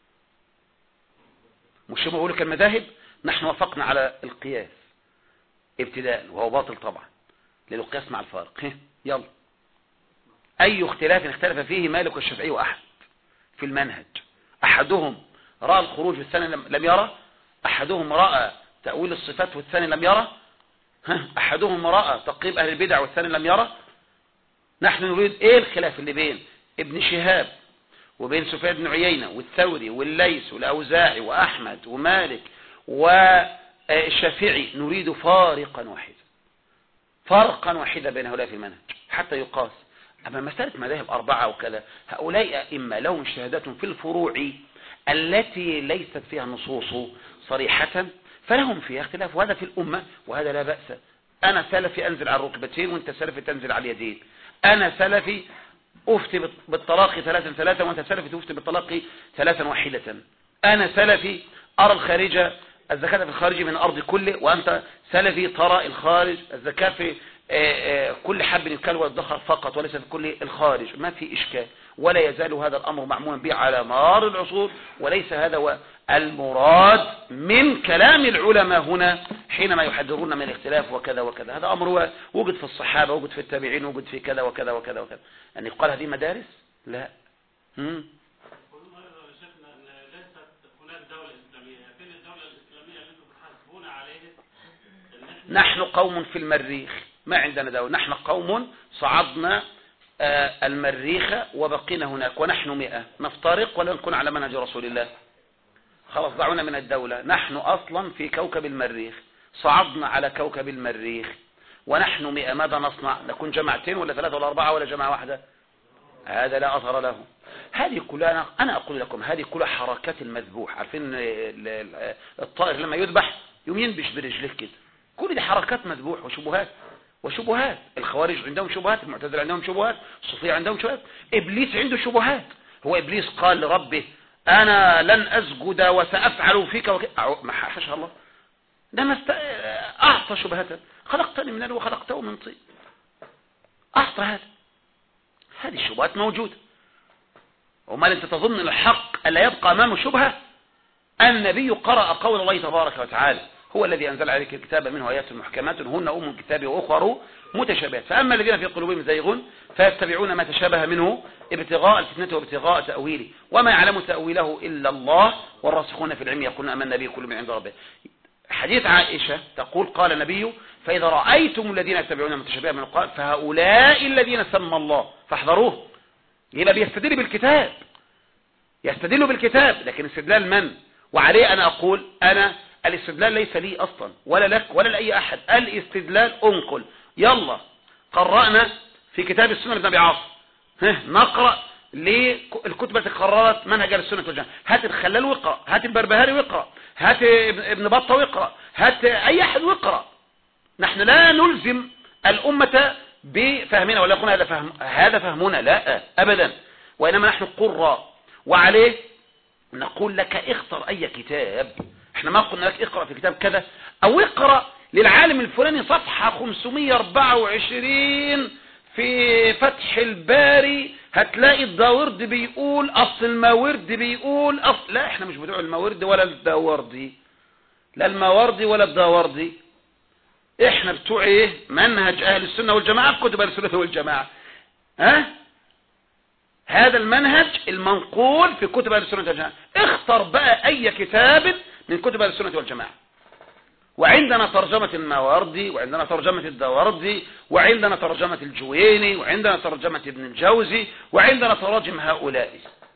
A: مش هم يقولوا كالمذاهب، نحن وافقنا على القياس، ابتداء، وهو باطل طبعا لأنه قياس مع الفارق. يلا، أي اختلاف اختلف فيه مالك والشافعي وأحمد في المنهج؟ أحدهم رأى الخروج والثاني لم يرى، أحدهم رأى تأويل الصفات والثاني لم يرى، أحدهم رأى تقريب أهل البدع والثاني لم يرى. نحن نريد إيه الخلاف اللي بين ابن شهاب وبين سفيان بن عيينة والثوري والليث والأوزاعي وأحمد ومالك والشافعي؟ نريد فارقا واحدا، فرقا واحدا بين هؤلاء في المنهج حتى يقاس. أما مسألة مذاهب أربعة وكذا، هؤلاء إما لهم اجتهادات في الفروع التي ليست فيها نصوص صريحة فلهم فيها اختلاف، وهذا في الأمة وهذا لا بأس. أنا سلفي أنزل على الركبتين وأنت سلفي تنزل على اليدين، أنا سلفي أفتي بالطلاق ثلاثا ثلاثا وأنت سلفي تفتي بالطلاق ثلاثا واحدة، أنا سلفي أرى الخارج الزكاة في الخارج من الأرض كله، وأنت سلفي ترى الخارج الزكاة في كل حب الكل والدخر فقط وليس في كل الخارج. ما في إشكال، ولا يزال هذا الأمر معمولا به على مر العصور، وليس هذا هو المراد من كلام العلماء هنا حينما يحذرون من الاختلاف وكذا وكذا. هذا أمر هو وجد في الصحابة، وجد في التابعين، وجد في كذا وكذا وكذا وكذا. أن يقال هذه مدارس؟ لا. هم؟ نحن قوم في المريخ، ما عندنا دولة، نحن قوم صعدنا آه المريخ وبقينا هناك، ونحن مئة، نفترق ولا نكون على منهج رسول الله؟ خلاص ضعونا من الدولة. نحن أصلا في كوكب المريخ، صعدنا على كوكب المريخ ونحن مئة، ماذا نصنع؟ نكون جماعتين ولا ثلاثة ولا أربعة ولا جماعة واحدة؟ هذا لا أثر له. هذه كلها، أنا أقول لكم هذه كلها حركات المذبوح. عارفين الطائر لما يذبح يوم ينبش برجله كده، كل دي حركات مذبوح وشبهات وشبهات. الخوارج عندهم شبهات، المعتزلة عندهم شبهات، الصوفية عندهم شبهات، إبليس عنده شبهات. هو إبليس قال لربه أنا لن أسجد وسأفعل فيك وكذا، ما حاشا الله، ده ما است... أعطى شبهات. خلقتني من نار وخلقته من طين، أعطى هذا. هذه الشبهات موجودة. وما أنت تظن الحق ألا يبقى أمامه شبهة؟ النبي قرأ قول الله تبارك وتعالى هو الذي أنزل عليك الكتاب منه آيات محكمات هن أم الكتاب وأخر متشابهات، فأما الذين في قلوبهم زيغ فيتبعون ما تشابه منه ابتغاء الفتنة وابتغاء تأويله وما يعلم تأويله إلا الله والراسخون في العلم يقولون آمنا به كل من عند ربه. حديث عائشة تقول قال النبي فإذا رأيتم الذين يتبعون ما تشابه منه قال فهؤلاء الذين سمى الله فاحذروه. يبقى بيستدل بالكتاب، يستدل بالكتاب، لكن استدلال من؟ وعليه أنا أقول أنا الاستدلال ليس لي أصلا ولا لك ولا لأي أحد، الاستدلال أنقل. يلا قرأنا في كتاب السنة لابن أبي عاصم، نقرأ للكتب التي قررت منهج السنة والجماعة، هات الخلال واقرأ، هات البربهاري واقرأ، هات ابن بطة واقرأ، هات أي أحد واقرأ. نحن لا نلزم الأمة بفهمنا ولا يقول هذا فهم هذا فهمنا، لا أبدا، وإنما نحن قراء. وعليه نقول لك اختر أي كتاب، احنا ما قلنا لك اقرأ في كتاب كذا او اقرأ للعالم الفلاني صفحة خمسمائة وأربعة وعشرين في فتح الباري هتلاقي الداوردي بيقول اصل الماوردي بيقول اصل. لا، احنا مش بتوع الماوردي ولا الداوردي، لا الماوردي ولا الداوردي، احنا بتوع ايه؟ منهج اهل السنة والجماعة، كتب اهل السنة والجماعة. ها هذا المنهج المنقول في كتب اهل السنة والجماعة. اختر بقى اي كتاب من كتب اهل السنة والجماعة. وعندنا ترجمة الماوردي، وعندنا ترجمة الداوردي، وعندنا ترجمة الجويني، وعندنا ترجمة ابن الجوزي، وعندنا تراجم هؤلاء،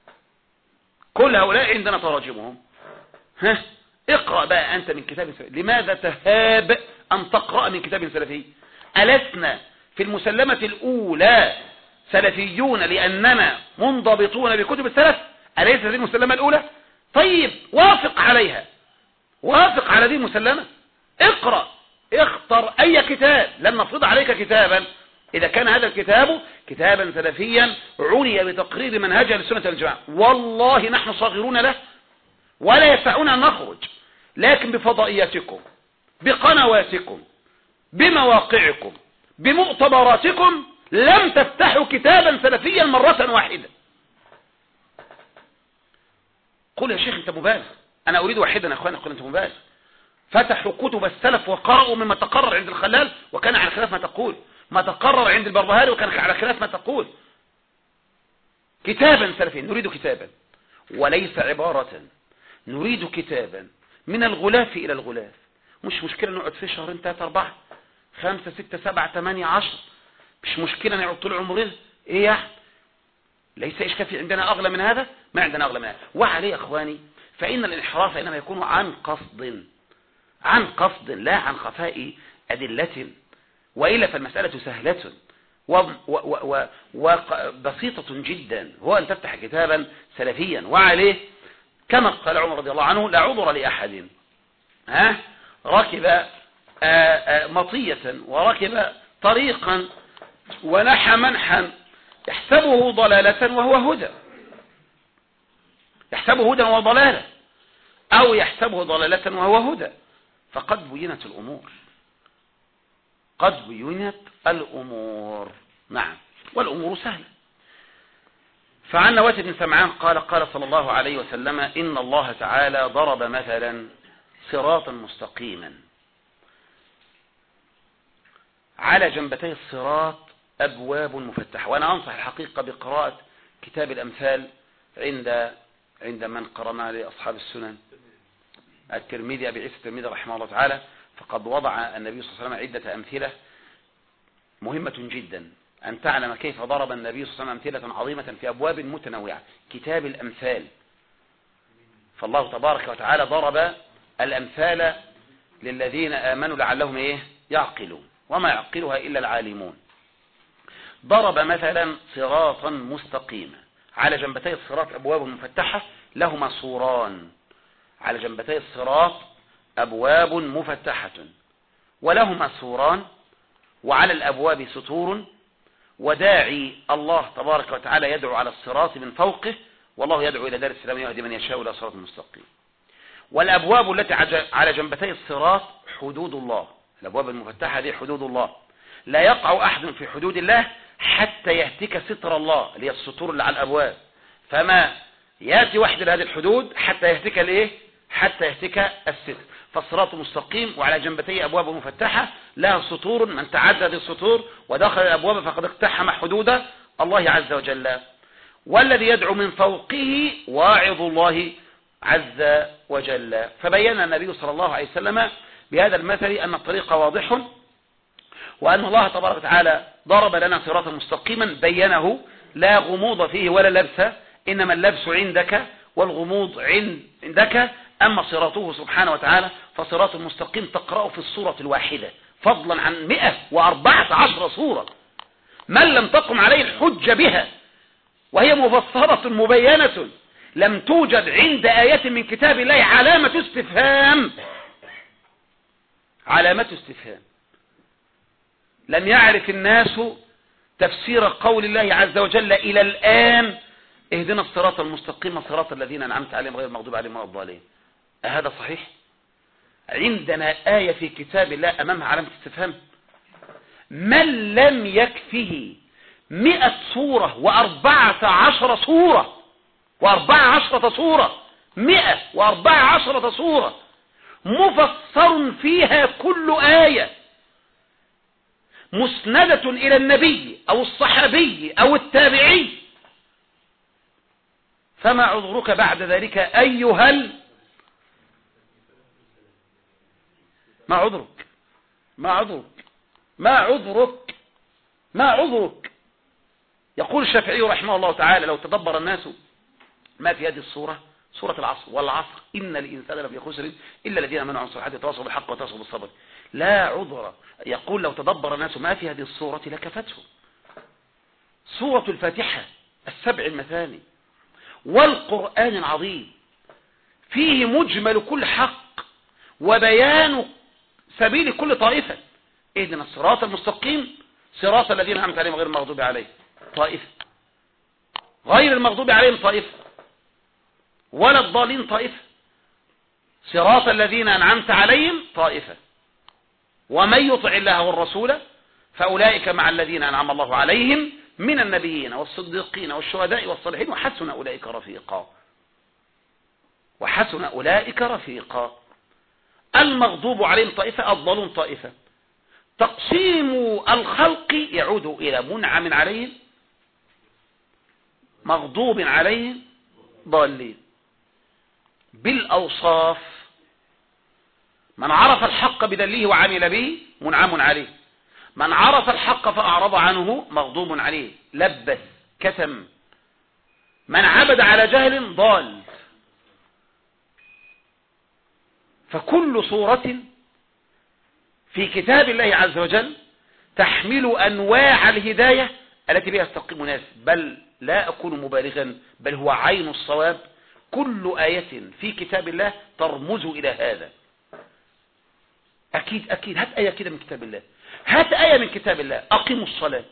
A: كل هؤلاء عندنا تراجمهم. ها اقرأ بقى أنت من كتاب سلفي. لماذا تهاب أن تقرأ من كتاب سلفي؟ ألسنا في المسلمة الأولى سلفيون لأننا منضبطون بكتب السلف؟ أليس هذه المسلمة الأولى؟ طيب وافق عليها، وافق على دي المسلمة، اقرأ، اختر أي كتاب، لن نفرض عليك كتابا إذا كان هذا الكتاب كتابا سلفيا عني بتقرير منهج السنة والجماعة. والله نحن صاغرون له ولا يسعنا أن نخرج، لكن بفضائياتكم، بقنواتكم، بمواقعكم، بمؤتمراتكم لم تفتحوا كتابا سلفيا مرة واحدة. قل يا شيخ انت مبالغ، انا اريد واحدا يا اخواني، قل انت مبالغ. فتحوا كتب السلف وقرأوا مما تقرر عند الخلال وكان على خلاف ما تقول، ما تقرر عند البربهاري وكان على خلاف ما تقول. كتابا سلفيا، نريد كتابا وليس عبارة، نريد كتابا من الغلاف إلى الغلاف. مش مشكلة نقعد فيه شهرين ثلاثة أربعة خمسة ستة سبعة ثمانية عشر، مش مشكلة نقعد طول عمرنا. إيه يعني؟ ليس إشكال في عندنا أغلى من هذا؟ ما عندنا أغلى من هذا. وعليه يا أخواني فإن الانحراف إنما يكون عن قصد، عن قصد لا عن خفاء أدلة، وإلا فالمسألة سهلة وبسيطة جدا، هو أن تفتح كتابا سلفيا. وعليه كما قال عمر رضي الله عنه: لا عذر لأحد ها ركب آآ آآ مطية وركب طريقا ونحى منحا يحسبه ضلالة وهو هدى، يحسبه هدى وضلالة، أو يحسبه ضلالة وهو هدى. فقد بينت الأمور، قد بينت الأمور. نعم، والأمور سهلة. فعن نواس بن سمعان قال: قال صلى الله عليه وسلم: إن الله تعالى ضرب مثلا صراطا مستقيما، على جنبتي الصراط أبواب مفتحة. وأنا أنصح الحقيقة بقراءة كتاب الأمثال عند عند من قرنا لأصحاب السنن، الترمذي أبي عيسى الترمذي رحمه الله تعالى، فقد وضع النبي صلى الله عليه وسلم عدة أمثلة مهمة جدا أن تعلم كيف ضرب النبي صلى الله عليه وسلم أمثلة عظيمة في أبواب متنوعة. كتاب الأمثال، فالله تبارك وتعالى ضرب الأمثال للذين آمنوا لعلهم إيه يعقلون، وما يعقلها إلا العالمون. ضرب مثلا صراطا مستقيما، على جنبتي الصراط أبواب مفتحة لهما سوران، على جنبتي الصراط أبواب مفتحة ولهما سوران، وعلى الأبواب ستور، وداعي الله تبارك وتعالى يدعو على الصراط من فوقه، والله يدعو إلى دار السلام يهدي من يشاء إلى صراط مستقيم. والأبواب التي على جنبتي الصراط حدود الله، الأبواب المفتحة دي حدود الله، لا يقع أحد في حدود الله حتى يهتك ستر الله، اللي هي السطور اللي على الأبواب، فما يأتي واحد لهذه الحدود حتى يهتك الإيه؟ حتى يهتك الستر. فالصراط مستقيم وعلى جنبتيه أبواب مفتحة لها سطور، من تعدى هذه السطور ودخل الأبواب فقد اقتحم حدود الله عز وجل. والذي يدعو من فوقه واعظ الله عز وجل. فبين النبي صلى الله عليه وسلم بهذا المثل أن الطريق واضح، وأن الله تبارك وتعالى ضرب لنا صراطا مستقيما بينه، لا غموض فيه ولا لبس، إنما اللبس عندك والغموض عندك. أما صراطه سبحانه وتعالى فصراط مستقيم تقرأه في الصورة الواحدة، فضلا عن مئة وأربعة عشر صورة، من لم تقم عليه الحجة بها وهي مفسرة مبينة، لم توجد عند آية من كتاب الله علامة استفهام، علامة استفهام. لم يعرف الناس تفسير قول الله عز وجل إلى الآن: اهدنا الصراط المستقيم صراط الذين أنعمت عليهم غير المغضوب عليهم ولا الضالين. أهذا صحيح؟ عندنا آية في كتاب الله أمامها علامة استفهام؟ من لم يكفه مئة صورة وأربعة عشر صورة وأربعة عشرة صورة مئة وأربعة عشرة صورة مفسر فيها كل آية مسندة إلى النبي أو الصحابي أو التابعي، فما عذرك بعد ذلك أيها ال... ما عذرك ما عذرك ما عذرك ما عذرك يقول الشافعي رحمه الله تعالى: لو تدبر الناس ما في هذه الصورة، سورة العصر، والعصر إن الإنسان لفي خسر إلا الذين آمنوا وعملوا الصالحات وتواصوا بالحق وتواصوا بالصبر. لا عذر. يقول: لو تدبر الناس ما في هذه الصورة لكفتهم. سورة الفاتحة السبع المثاني والقرآن العظيم فيه مجمل كل حق وبيان سبيل كل طائفة. اهدنا الصراط المستقيم صراط الذين أنعمت عليهم غير المغضوب عليهم طائفة، غير المغضوب عليهم طائفة، ولا الضالين طائفة، صراط الذين أنعمت عليهم طائفة. ومن يطع الله والرسول فأولئك مع الذين أنعم الله عليهم من النبيين والصديقين والشهداء والصالحين وحسن أولئك رفيقا وحسن أولئك رفيقا. المغضوب عليهم طائفة، الضالون طائفة. تقسيم الخلق يعود إلى منعم عليهم، مغضوب عليهم، ضالين. بالأوصاف: من عرف الحق بدله وعمل به منعم عليه، من عرف الحق فأعرض عنه مغضوب عليه، لبس كتم. من عبد على جهل ضال. فكل صورة في كتاب الله عز وجل تحمل أنواع الهداية التي بها يستقيم الناس، بل لا أكون مبالغا، بل هو عين الصواب. كل آية في كتاب الله ترمز إلى هذا. أكيد أكيد هات آية كده من كتاب الله، هات آية من كتاب الله: أقيموا الصلاة،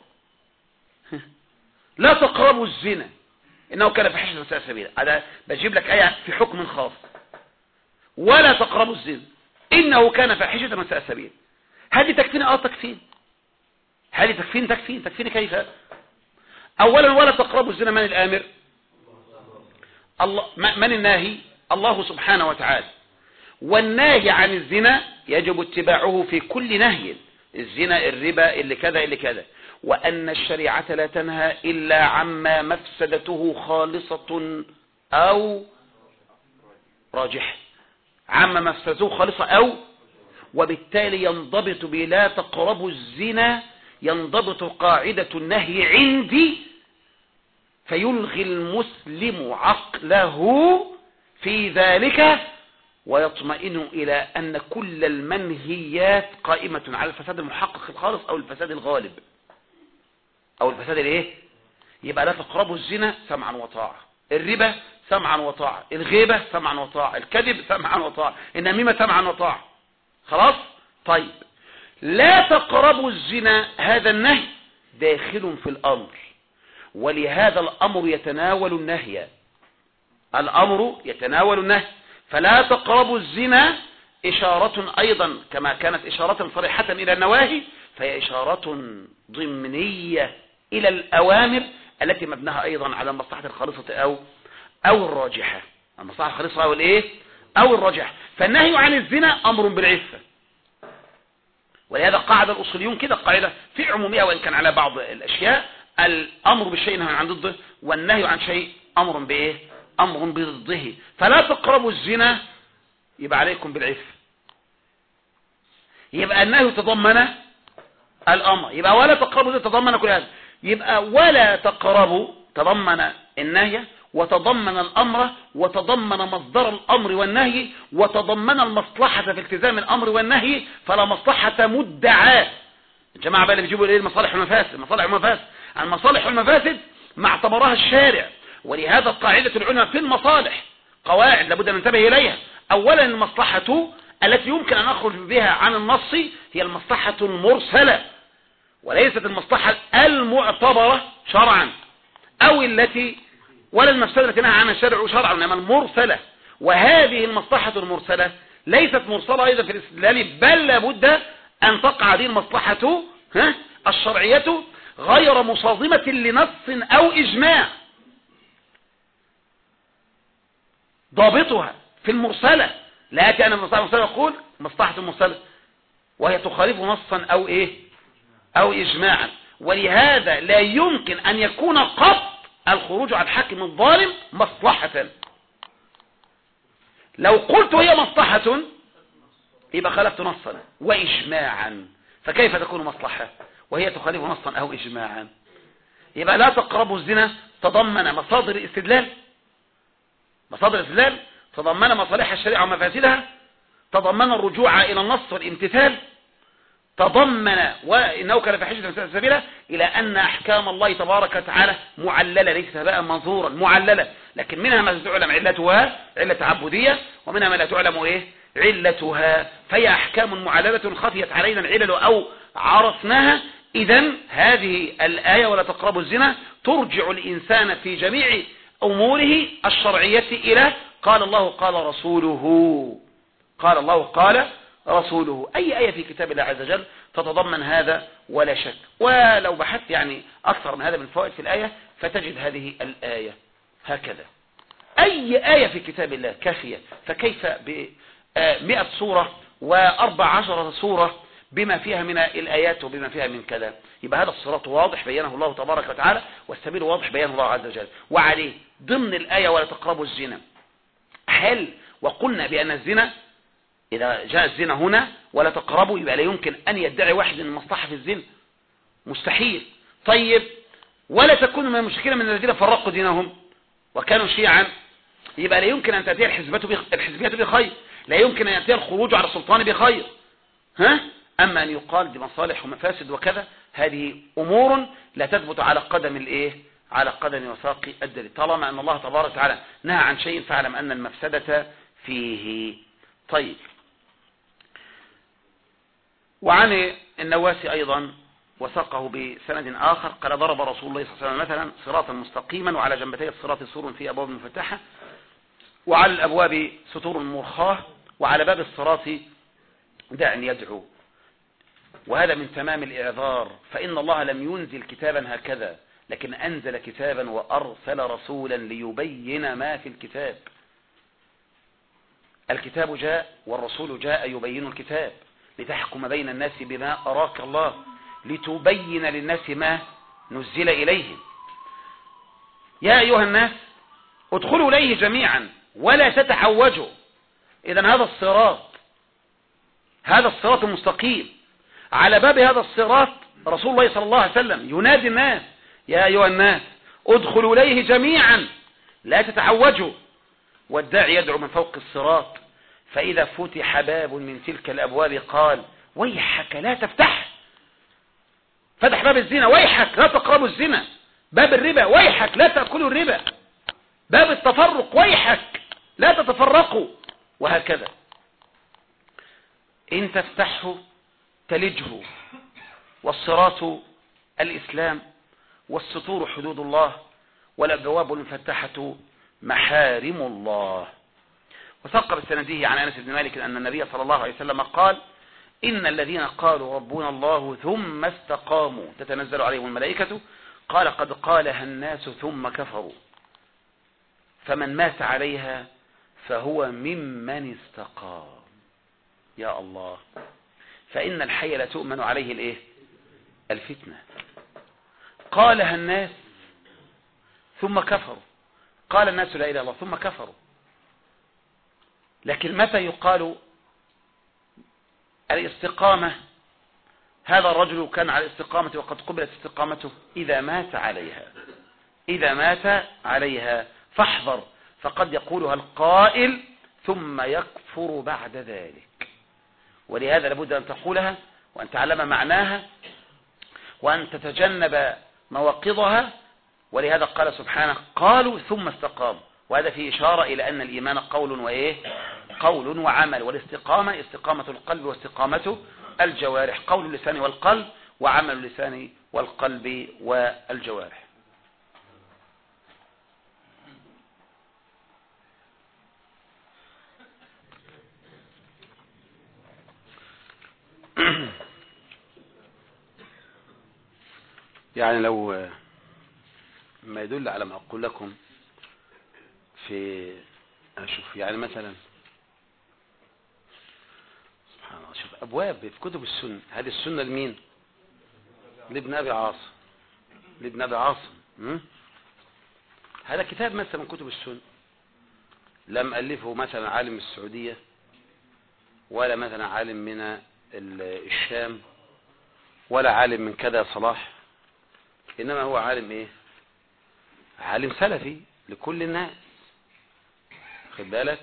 A: لا تقربوا الزنا إنه كان فاحشة وساء سبيلا. هذا بجيب لك آية في حكم خاص: ولا تقربوا الزنا إنه كان فاحشة وساء سبيلا. هذه تكفيني؟ اه تكفيني. هذه تكفيني تكفيني تكفيني كيف؟ أولا ولا تقربوا الزنا، من الآمر؟ الله. من الناهي؟ الله سبحانه وتعالى. والناهي عن الزنا يجب اتباعه في كل نهي، الزنا، الربا، اللي كذا اللي كذا. وأن الشريعة لا تنهى إلا عما مفسدته خالصة أو راجحة، عما مفسدته خالصة أو، وبالتالي ينضبط بلا تقربوا الزنا، ينضبط قاعدة النهي عندي، فيلغي المسلم عقله في ذلك ويطمئن إلى أن كل المنهيات قائمة على الفساد المحقق الخالص أو الفساد الغالب أو الفساد الايه. يبقى لا تقربوا الزنا سمعا وطاعة، الربا سمعا وطاعة، الغيبة سمعا وطاعة، الكذب سمعا وطاعة، النميمة سمعا وطاعة. خلاص؟ طيب، لا تقربوا الزنا، هذا النهي داخل في الأمر، ولهذا الأمر يتناول النهي، الأمر يتناول النهي. فلا تقربوا الزنا إشارة أيضا كما كانت إشارة صريحة إلى النواهي، فهي إشارة ضمنية إلى الأوامر التي مبناها أيضا على المصلحة الخالصة أو أو الراجحة، المصلحة الخالصة أو الإيه أو الراجحة. فالنهي عن الزنا أمر بالعفة، ولهذا قاعدة الأصوليون كده قاعدة في عمومية وإن كان على بعض الأشياء: الأمر بالشيء نهي عن ضده، والنهي عن شيء أمر بإيه أمر بضده. فلا تقربوا الزنا يبقى عليكم بالعفة، يبقى النهي يتضمن الأمر، يبقى ولا تقربوا تتضمن كل هذا، يبقى ولا تقربوا تضمن النهي وتضمن الأمر وتضمن مصدر الأمر والنهي وتضمن المصلحة في التزام الأمر والنهي، فلا مصلحة مدعاة. الجماعة بقى اللي بيجيبوا ايه المصالح والمفاسد، المصالح والمفاسد، المصالح والمفاسد ما اعتبرها الشارع. ولهذا قاعدة العلماء في المصالح قواعد لابد أن ننتبه إليها. أولا المصلحة التي يمكن أن أخرج بها عن النص هي المصلحة المرسلة، وليست المصلحة المعتبرة شرعا أو التي ولا المفسدة التي نهى عنها الشرع شرعا، إنما المرسلة. وهذه المصلحة المرسلة ليست مرسلة أيضا في الاستدلال، بل لابد أن تقع هذه المصلحة ها الشرعية غير مصادمة لنص أو إجماع. ضابطها في المرسلة، لا كان المصلحة المرسلة يقول مصلحة المرسلة وهي تخالف نصا أو إيه أو إجماعا. ولهذا لا يمكن أن يكون قط الخروج عن حاكم الظالم مصلحة. لو قلت هي مصلحة يبقى خالفت نصا وإجماعا، فكيف تكون مصلحة وهي تخالف نصا أو إجماعا؟ يبقى لا تقربوا الزنا تضمن مصادر الاستدلال، مصادر الاستدلال تضمن مصالح الشريعة ومفاسدها، تضمن الرجوع إلى النص والامتثال، تضمن وإنه كان فاحشة سبيلا إلى أن أحكام الله تبارك وتعالى معللة، ليس بقى منظورا، معللة، لكن منها ما تعلم علتها علة عبودية، ومنها ما لا تعلم إيه علتها، فهي أحكام معللة خفيت علينا العلل أو عرفناها. إذن هذه الآية ولا تقربوا الزنا ترجع الإنسان في جميع أموره الشرعية إلى قال الله قال رسوله، قال الله قال رسوله. أي آية في كتاب الله عز وجل تتضمن هذا ولا شك. ولو بحثت يعني أكثر من هذا من فوائد في الآية فتجد هذه الآية هكذا. أي آية في كتاب الله كافية، فكيف بمئة سورة وأربع عشر سورة بما فيها من الآيات وبما فيها من كذا. يبقى هذا الصراط واضح بينه الله تبارك وتعالى، والسبيل واضح بينه الله عز وجل. وعليه ضمن الآية ولا تقربوا الزنا، هل وقلنا بأن الزنا إذا جاء الزنا هنا ولا تقربوا يبقى لا يمكن أن يدعي واحد من المصلحة في الزنا، مستحيل. طيب ولا تكونوا من المشركين من الذين فرقوا دينهم وكانوا شيعا، يبقى لا يمكن أن تأتي الحزبية بخير، لا يمكن أن يأتي الخروج على السلطان بخير. ها؟ أما أن يقال دي مصالح ومفاسد وكذا، هذه أمور لا تثبت على قدم الإيه؟ على قدم وساق الدليل. طالما أن الله تبارك وتعالى نهى عن شيء فاعلم أن المفسدة فيه. طيب، وعن النواسي أيضا وثقه بسند آخر قال ضرب رسول الله صلى الله عليه وسلم مثلا صراطا مستقيما وعلى جنبتي الصراط سور في أبواب مفتحة وعلى الأبواب ستور مرخاة وعلى باب الصراط داع يدعو. وهذا من تمام الإعذار، فإن الله لم ينزل كتابا هكذا، لكن أنزل كتابا وأرسل رسولا ليبين ما في الكتاب. الكتاب جاء والرسول جاء يبين الكتاب لتحكم بين الناس بما أراك الله، لتبين للناس ما نزل إليهم. يا أيها الناس ادخلوا إليه جميعا ولا تتحوجوا. إذن هذا الصراط هذا الصراط المستقيم، على باب هذا الصراط رسول الله صلى الله عليه وسلم ينادي الناس يا أيها الناس ادخلوا إليه جميعا لا تتحوجوا. والداعي يدعو من فوق الصراط، فإذا فتح باب من تلك الأبواب قال ويحك لا تفتح. فتح باب الزنا ويحك لا تقربوا الزنا، باب الربا ويحك لا تأكلوا الربا، باب التفرق ويحك لا تتفرقوا، وهكذا. إن تفتحه تلجه. والصراط الإسلام، والسطور حدود الله، والأبواب المفتحة محارم الله. وثق بسنده عن أنس بن مالك أن النبي صلى الله عليه وسلم قال إن الذين قالوا ربنا الله ثم استقاموا تتنزل عليهم الملائكة قال قد قالها الناس ثم كفروا، فمن مات عليها فهو ممن استقام. يا الله، فإن الحي لا تؤمن عليه الايه؟ الفتنة. قالها الناس ثم كفروا، قال الناس لا إله إلا الله ثم كفروا. لكن متى يقال الاستقامة؟ هذا الرجل كان على الاستقامة وقد قبلت استقامته إذا مات عليها، إذا مات عليها فاحذر، فقد يقولها القائل ثم يكفر بعد ذلك. ولهذا لابد أن تقولها وأن تعلم معناها وأن تتجنب مواقضها. ولهذا قال سبحانه قالوا ثم استقاموا، وهذا فيه إشارة إلى أن الإيمان قول وإيه؟ قول وعمل. والاستقامة استقامة القلب واستقامة الجوارح، قول اللسان والقلب وعمل اللسان والقلب والجوارح. يعني لو ما يدل على ما أقول لكم في أشوف يعني مثلا سبحان الله، شوف أبواب في كتب السنة. هذه السنة لمين؟ لابن أبي عاصم، لابن أبي عاصم. هذا كتاب مثلا من كتب السنة لم ألفه مثلا عالم السعودية ولا مثلا عالم من الشام ولا عالم من كذا صلاح، إنما هو عالم إيه؟ عالم سلفي لكل الناس. خد بالك،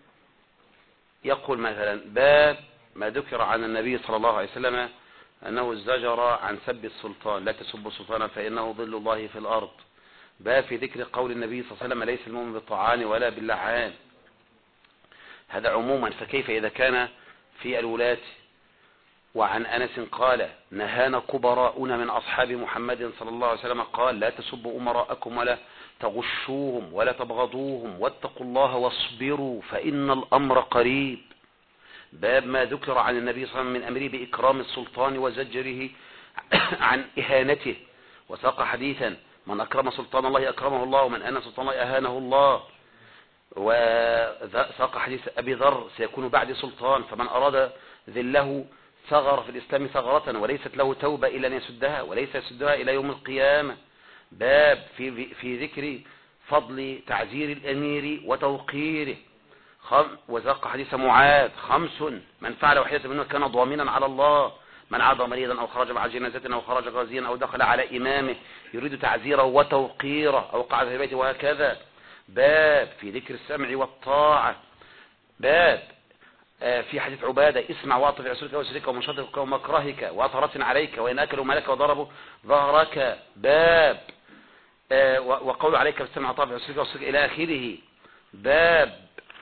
A: يقول مثلا باب ما ذكر عن النبي صلى الله عليه وسلم أنه زجر عن سب السلطان، لا تسبوا السلطان فإنه ظل الله في الأرض. باب في ذكر قول النبي صلى الله عليه وسلم ليس المؤمن بالطعان ولا باللعان. هذا عموما، فكيف إذا كان في الولاة. وعن أنس قال نهانا كبراؤنا من أصحاب محمد صلى الله عليه وسلم قال لا تسبوا أمراءكم ولا تغشوهم ولا تبغضوهم واتقوا الله واصبروا فإن الأمر قريب. باب ما ذكر عن النبي صلى الله عليه وسلم من أمره بإكرام السلطان وزجره عن إهانته، وساق حديثا من أكرم سلطان الله أكرمه الله ومن أهان سلطان الله أهانه الله. وساق حديث أبي ذر سيكون بعد سلطان فمن أراد ذله ثغر في الإسلام ثغرة وليست له توبة إلا أن يسدها وليس يسدها إلى يوم القيامة. باب في في ذكر فضل تعزير الأمير وتوقيره. وساق حديث معاذ خمس من فعل واحدة منه كان ضامنا على الله: من عاد مريضا أو خرج مع جنازة أو خرج غازيا أو دخل على إمامه يريد تعزيره وتوقيره أو قعد في بيته وهكذا. باب في ذكر السمع والطاعة. باب آه في حديث عبادة: اسمع واطع في عسرك وسرك ومنشطك ومكرهك وأثرة عليك وإن أكلوا مالك وضربوا ظهرك. باب آه وقول عليك بالسمع واطاع في عسرك وسرك إلى آخره. باب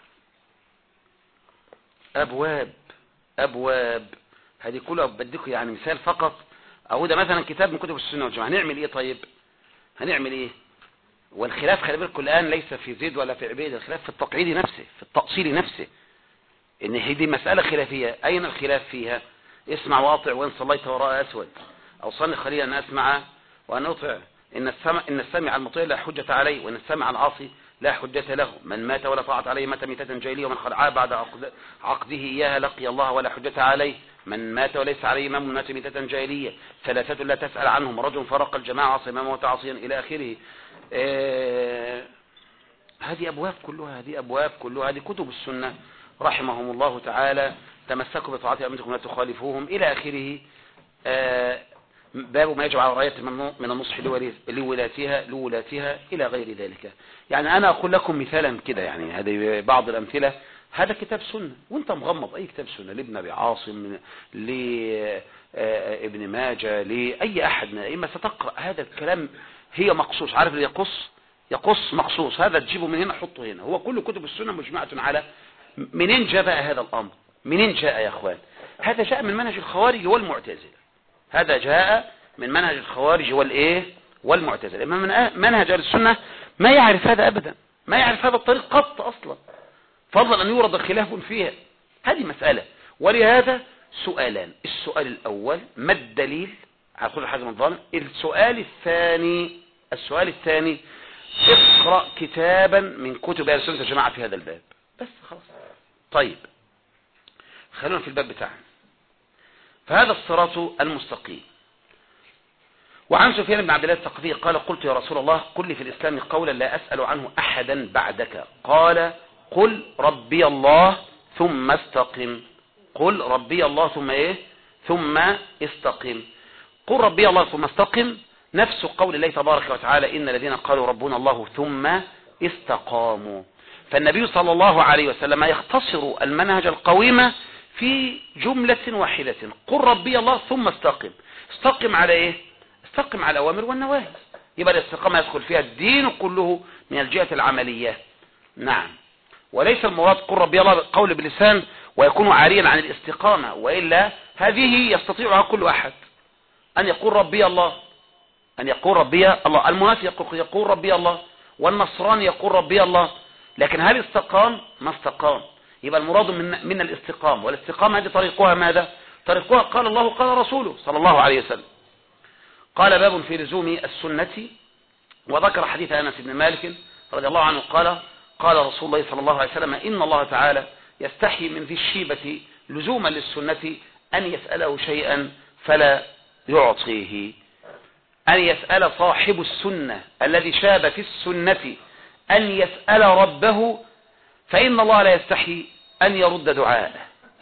A: أبواب أبواب هذه كلها بديكم يعني مثال فقط. أهو ده مثلا كتاب من كتب السنة والجماعة. هنعمل إيه طيب؟ هنعمل إيه؟ والخلاف خلي بالكم الآن ليس في زيد ولا في عبيد، الخلاف في التقعيد نفسه، في التأصيل نفسه، إن هي دي مسألة خلافية. أين الخلاف فيها؟ اسمع واطع وإن صليت وراء أسود، أو صلي خليلا أن أسمع وأن أطع. إن السمع إن السمع المطيع لا حجة عليه وإن السمع العاصي لا حجة له. من مات ولا طاعت عليه مات ميتة جاهلية ومن خلعها بعد عقده إياها لقي الله ولا حجة عليه. من مات وليس عليه إمام مات ميتة جاهلية. ثلاثة لا تسأل عنهم: رجل فرق الجماعة عصى إمامه وتعصيا إلى آخره. آه هذه أبواب كلها هذه أبواب كلها هذه كتب السنة رحمهم الله تعالى. تمسكوا بطاعة أمركم لا تخالفوهم إلى آخره. آه باب ما يجب على الرعية من النصح لولاتها لولاتها إلى غير ذلك. يعني أنا أقول لكم مثالا كده، يعني هذه بعض الأمثلة. هذا كتاب سنة وانت مغمض، أي كتاب سنة لابن أبي عاصم لابن ماجه لأي أحد من الأئمة ستقرأ هذا الكلام. هي مقصوص، عارف اللي يقص يقص مقصوص، هذا تجيبه من هنا حطه هنا. هو كل كتب السنة مجمعة على منين جاء بقى هذا الأمر؟ منين جاء يا أخوان؟ هذا جاء من منهج الخوارج والمعتزلة. هذا جاء من منهج الخوارج والإيه والمعتزلة. إما من منهج السنة ما يعرف هذا أبدا، ما يعرف هذا الطريق قط أصلا، فضلا أن يورد خلاف فيها. هذه مسألة. ولهذا سؤالان: السؤال الأول ما الدليل على كل حاجة من الظالم؟ السؤال الثاني السؤال الثاني اقرأ كتابا من كتب أهل السنة والجماعة في هذا الباب بس خلاص. طيب خلونا في الباب بتاعنا. فهذا الصراط المستقيم. وعن سفيان بن عبد الله الثقفي قال: قلت يا رسول الله قل لي في الإسلام قولا لا أسأل عنه أحدا بعدك. قال: قل ربي الله ثم استقم. قل ربي الله ثم إيه ثم استقم. قل ربي الله ثم استقم نفس قول الله تبارك وتعالى: إن الذين قالوا ربنا الله ثم استقاموا. فالنبي صلى الله عليه وسلم يختصر المنهج القويم في جملة واحدة: قل ربي الله ثم استقم. استقم على إيه؟ استقم على الأوامر والنواهي. يبقى الاستقامة يدخل فيها الدين كله من الجهة العملية. نعم. وليس المراد قل ربي الله قول باللسان ويكون عاريا عن الاستقامة، وإلا هذه يستطيعها كل أحد أن يقول ربي الله، أن يقول ربي الله. المنافق يقول ربي الله، والنصراني يقول ربي الله، لكن هل استقام؟ ما استقام. يبقى المراد من, من الاستقام. والاستقامة هذه طريقها ماذا؟ طريقها قال الله قال رسوله صلى الله عليه وسلم. قال: باب في لزوم السنة. وذكر حديث أنس بن مالك رضي الله عنه قال: قال رسول الله صلى الله عليه وسلم: إن الله تعالى يستحي من ذي الشيبة لزوما للسنة أن يسأله شيئا فلا يعطيه. أن يسأل صاحب السنة الذي شاب في السنة أن يسأل ربه، فإن الله لا يستحي أن يرد دعاءه.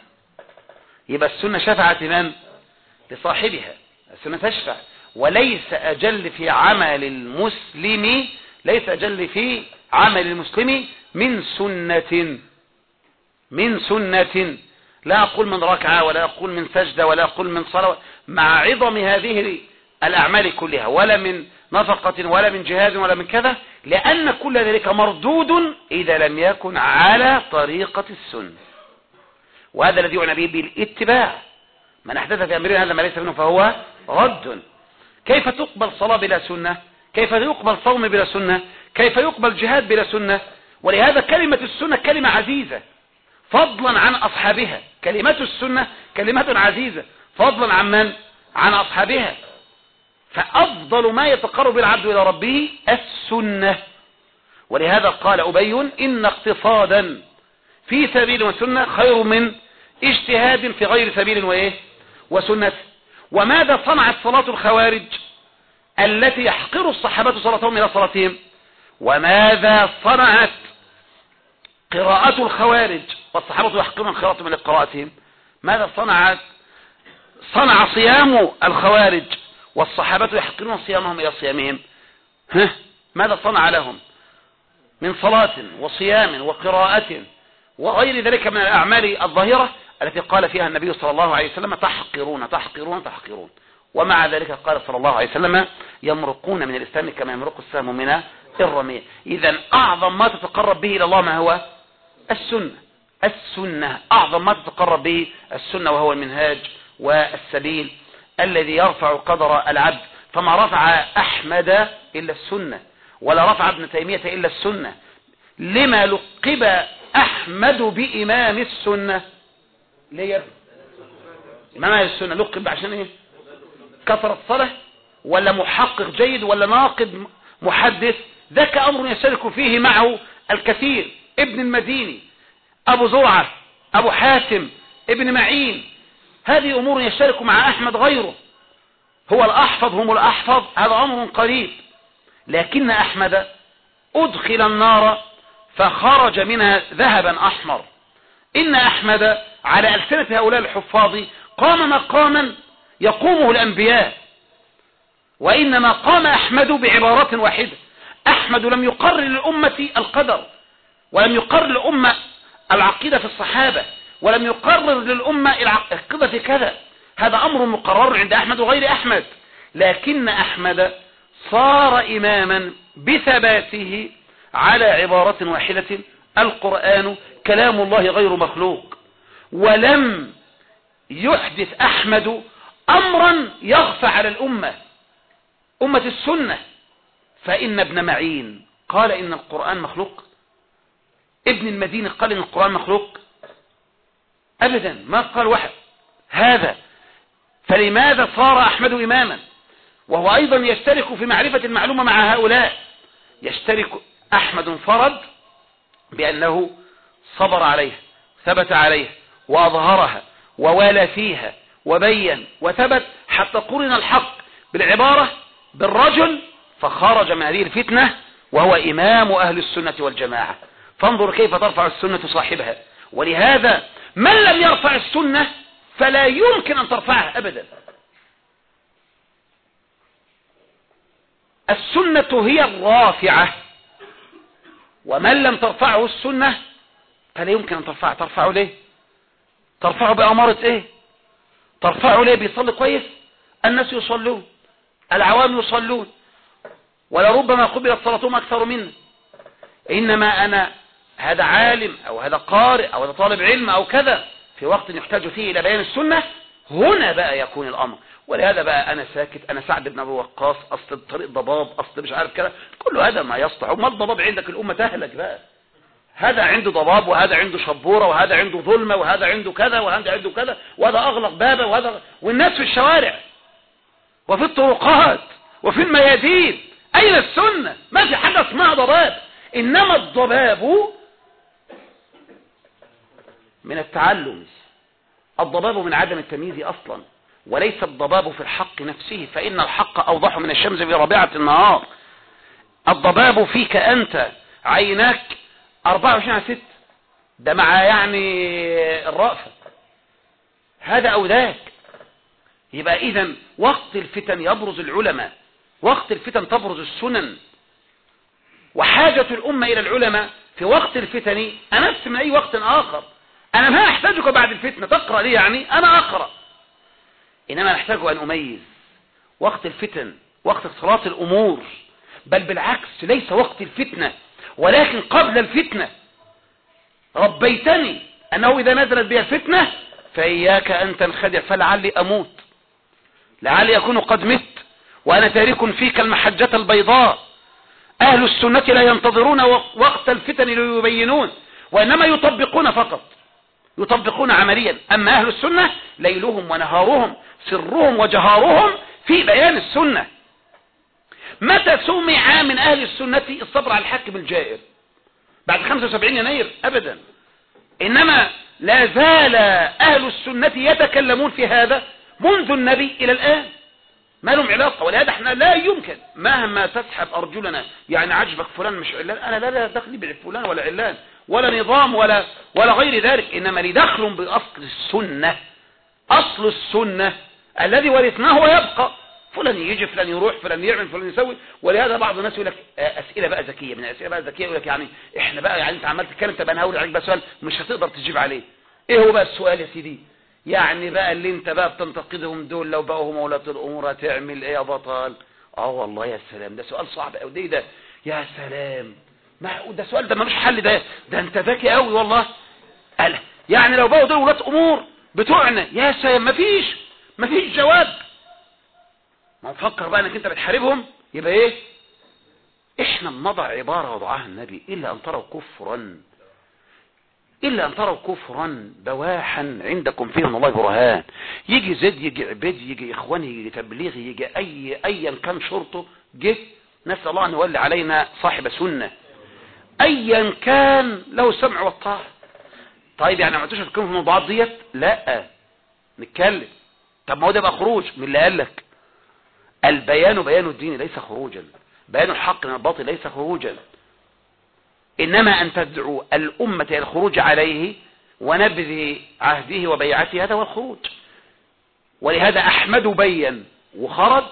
A: يبقى السنة شفعت من؟ لصاحبها. السنة تشفع، وليس أجل في عمل المسلم ليس أجل في عمل المسلم من سنة من سنة لا أقول من ركعة ولا أقول من سجدة ولا أقول من صلاة، مع عظم هذه الأعمال كلها، ولا من نفقة ولا من جهاد ولا من كذا، لأن كل ذلك مردود إذا لم يكن على طريقة السنة. وهذا الذي يعنى به بالاتباع. من أحدث في أمرنا هذا ما ليس منه فهو رد. كيف تقبل صلاة بلا سنة؟ كيف يقبل صوم بلا سنة؟ كيف يقبل جهاد بلا سنة؟ ولهذا كلمة السنة كلمة عزيزة فضلا عن أصحابها. كلمة السنة كلمة عزيزة فضلا عن من؟ عن أصحابها. فأفضل ما يتقرب العبد إلى ربه السنة. ولهذا قال أبي إن اقتصادا في سبيل وسنة خير من اجتهاد في غير سبيل وإيه وسنة. وماذا صنعت صلاة الخوارج التي يحقر الصحابة صلاتهم إلى صلاتهم؟ وماذا صنعت قراءة الخوارج والصحابة يحقرون قراءتهم إلى قراءتهم؟ ماذا صنعت صنع صيام الخوارج والصحابة يحقرون صيامهم إلى صيامهم؟ ها؟ ماذا صنع لهم من صلاة وصيام وقراءة وغير ذلك من الأعمال الظاهرة التي قال فيها النبي صلى الله عليه وسلم تحقرون تحقرون تحقرون. ومع ذلك قال صلى الله عليه وسلم يمرقون من الإسلام كما يمرق السهم من الرمية. إذن أعظم ما تتقرب به إلى الله ما هو السنة. السنة أعظم ما تتقرب به السنة، وهو المنهاج والسبيل الذي يرفع قدر العبد. فما رفع أحمد إلا السنة، ولا رفع ابن تيمية إلا السنة. لما لقب أحمد بإمام السنة؟ ليه إمام السنة لقب عشان إيه؟ كثرة صلاة ولا محقق جيد ولا ناقد محدث؟ ذاك أمر يشترك فيه معه الكثير. ابن المديني، أبو زرعة، أبو حاتم، ابن معين، هذه أمور يشترك مع أحمد غيره. هو الأحفظ هم الأحفظ، هذا أمر قريب. لكن أحمد أدخل النار فخرج منها ذهبا أحمر. إن أحمد على ألسنة هؤلاء الحفاظ قام مقاما يقومه الأنبياء، وإنما قام أحمد بعبارة واحدة. أحمد لم يقرر للأمة القدر، ولم يقرر للأمة العقيدة في الصحابة، ولم يقرر للأمة العقيدة في كذا. هذا أمر مقرر عند أحمد وغير أحمد. لكن أحمد صار إماما بثباته على عبارة واحدة: القرآن كلام الله غير مخلوق. ولم يحدث أحمد أمرا يخفى على الأمة، أمة السنة. فإن ابن معين قال إن القرآن مخلوق، ابن المدينة قال إن القرآن مخلوق، أبدا ما قال واحد هذا. فلماذا صار أحمد إماما وهو أيضا يشترك في معرفة المعلومة مع هؤلاء؟ يشترك أحمد انفرد بأنه صبر عليها، ثبت عليها، وأظهرها، ووالى فيها، وبين وثبت، حتى قرن الحق بالعبارة بالرجل، فخرج من هذه الفتنة وهو إمام أهل السنة والجماعة. فانظر كيف ترفع السنة صاحبها. ولهذا من لم يرفع السنة فلا يمكن أن ترفعها أبدا. السنة هي الرافعة، ومن لم ترفعه السنة فلا يمكن أن ترفعه. ترفعه ليه؟ ترفعه بأمارة إيه؟ ترفعه ليه؟ بيصلي كويس، الناس يصلون، العوام يصلون، ولربما قبلت صلاتهم أكثر منا. إنما أنا هذا عالم أو هذا قارئ أو هذا طالب علم أو كذا في وقت يحتاج فيه إلى بيان السنة، هنا بقى يكون الأمر. ولهذا بقى أنا ساكت، أنا سعد بن أبي وقاص، أصل الطريق ضباب، أصل مش عارف كذا، كل هذا ما يصلح. وما الضباب عندك الأمة تهلك بقى. هذا عنده ضباب، وهذا عنده شبورة، وهذا عنده ظلمة، وهذا عنده كذا، وهذا عنده كذا، وهذا أغلق بابه، وهذا، والناس في الشوارع وفي الطرقات وفي الميادين. أين السنة؟ ما في حاجة اسمها ضباب. إنما الضباب من التعلم، الضباب من عدم التمييز أصلا، وليس الضباب في الحق نفسه، فإن الحق أوضح من الشمس في ربيعة النهار. الضباب فيك أنت، عيناك أربعة وعشرين على ست، ده مع يعني الرأفة، هذا أو ذاك. يبقى إذن وقت الفتن يبرز العلماء، وقت الفتن تبرز السنن. وحاجة الأمة إلى العلماء في وقت الفتن أنفس من أي وقت آخر. أنا ما أحتاجك بعد الفتنة تقرأ لي، يعني أنا أقرأ، إنما نحتاج أن أميز وقت الفتن، وقت اختلاط الأمور، بل بالعكس ليس وقت الفتنة ولكن قبل الفتنة. ربيتني أنه إذا نزلت بها الفتنة فإياك أن تنخدع، فلعلي أموت، لعلي أكون قد مت وأنا تارك فيك المحجة البيضاء. أهل السنة لا ينتظرون وقت الفتن ليبينون، وإنما يطبقون فقط، يطبقون عمليا. أما أهل السنة ليلهم ونهارهم، سرهم وجهارهم في بيان السنة. متى سمع من أهل السنة الصبر على الحاكم الجائر؟ بعد خمسة وسبعين يناير أبدا. إنما لا زال أهل السنة يتكلمون في هذا منذ النبي إلى الآن، ما لهم علاقة. ولهذا احنا لا يمكن مهما تسحب أرجلنا، يعني عجبك فلان مش علان، أنا لا لا دخلي بفلان ولا علان ولا نظام ولا ولا غير ذلك، إنما لدخل بأصل السنة، أصل السنة الذي ورثناه ويبقى. فلان يجي، فلان يروح، فلان يعمل، فلان يسوي. ولهذا بعض الناس يقول لك أسئلة بقى ذكية، من الأسئلة بقى ذكية يقول لك يعني احنا بقى، يعني انت عمال تتكلم، طب انا هقول عليك بقى سؤال مش هتقدر تجيب عليه. ايه هو بقى السؤال يا سيدي؟ يعني بقى اللي انت بقى بتنتقدهم دول لو بقوا هم ولاة الامور هتعمل ايه يا بطل؟ اه والله يا سلام، ده سؤال صعب قوي. ده ده يا سلام، معقول ده سؤال ده ملوش حل؟ ده ده انت ذكي قوي والله. قال يعني لو بقوا دول ولاة امور بتوعنا، يا سلام، مفيش مفيش جواب. ما تفكر بقى انك انت بتحاربهم، يبقى ايه؟ احنا بنضع عبارة وضعها النبي: الا ان تروا كفرا، الا ان تروا كفرا بواحا عندكم فيه من الله برهان. يجي زيد، يجي عبيد، يجي اخواني، يجي تبليغي، يجي اي ايا كان شرطه، جه نسأل الله ان يولي علينا صاحب سنة ايا كان له السمع والطاعة. طيب يعني ما تشوف تكون في الموضوعات ديت؟ لا، نتكلم. طب ما هو ده بقى خروج من اللي قال لك البيان بيان الدين ليس خروجا، بيان الحق من الباطل ليس خروجا، إنما أن تدعو الأمة إلى الخروج عليه ونبذ عهده وبيعته، هذا هو الخروج. ولهذا أحمد بين وخرج،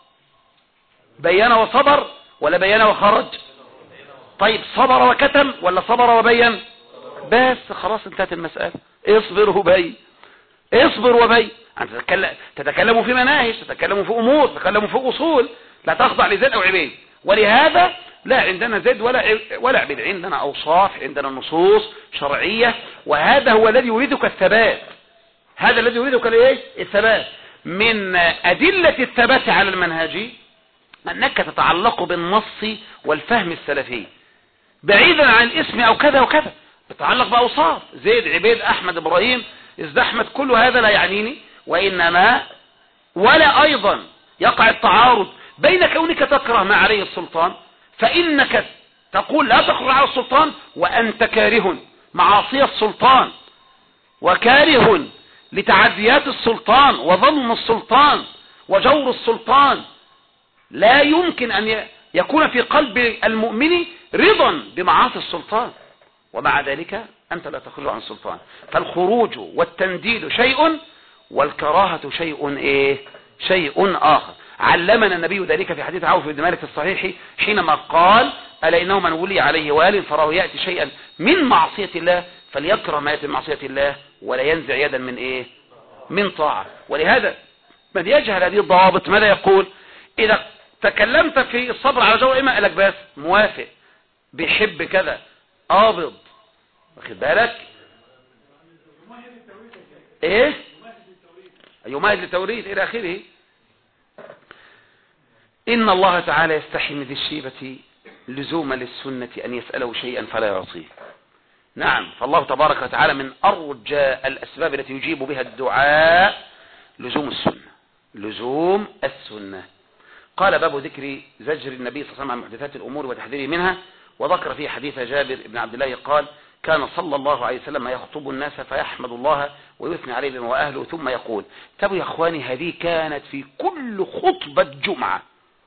A: بين وصبر ولا بين وخرج؟ طيب صبر وكتم ولا صبر وبين؟ بس خلاص انتهت المسألة. اصبر وبين، اصبر وبين. أنت تتكلم تتكلموا في مناهج، تتكلموا في أمور، تتكلموا في أصول، لا تخضع لزيد أو عبيد. ولهذا لا عندنا زيد ولا ولا عبيد، عندنا أوصاف، عندنا نصوص شرعية، وهذا هو الذي يريدك الثبات. هذا الذي يريدك الايه؟ الثبات. من أدلة الثبات على المنهج أنك تتعلق بالنص والفهم السلفي بعيدا عن الاسم أو كذا وكذا. تتعلق بأوصاف زيد، عبيد، أحمد، إبراهيم، إزد أحمد، كل هذا لا يعنيني. وإنما ولا أيضا يقع التعارض بين كونك تكره ما عليه السلطان، فإنك تقول لا تكره على السلطان وأنت كاره معاصي السلطان وكاره لتعديات السلطان وظلم السلطان وجور السلطان. لا يمكن أن يكون في قلب المؤمن رضا بمعاصي السلطان، ومع ذلك أنت لا تخلو عن السلطان. فالخروج والتنديد شيء والكراهة شيء إيه؟ شيء آخر. علمنا النبي ذلك في حديث عوف بن مالك الصحيح حينما قال: ألا إنه من ولي عليه وال فراه يأتي شيئا من معصية الله فليكره ما يأتي من معصية الله ولا ينزع يدا من إيه؟ من طاعة. ولهذا من يجهل هذه الضوابط ماذا يقول؟ إذا تكلمت في الصبر على جور إما قالك بس موافق، بيحب كذا، قابض، واخد بالك ايه؟ يمهد للتوريث الى اخره. ان الله تعالى يستحي من ذي الشيبة لزوما للسنة ان يسأله شيئا فلا يعطيه. نعم، فالله تبارك وتعالى من ارجى الاسباب التي يجيب بها الدعاء لزوم السنة، لزوم السنة. قال: باب ذكر زجر النبي صلى الله عليه وسلم عن محدثات الامور وتحذيره منها، وذكر فيه حديث جابر بن عبد الله قال: كان صلى الله عليه وسلم يخطب الناس فيحمد الله ويثني عليهم وأهله ثم يقول. طب يا أخواني، هذه كانت في كل خطبة جمعة،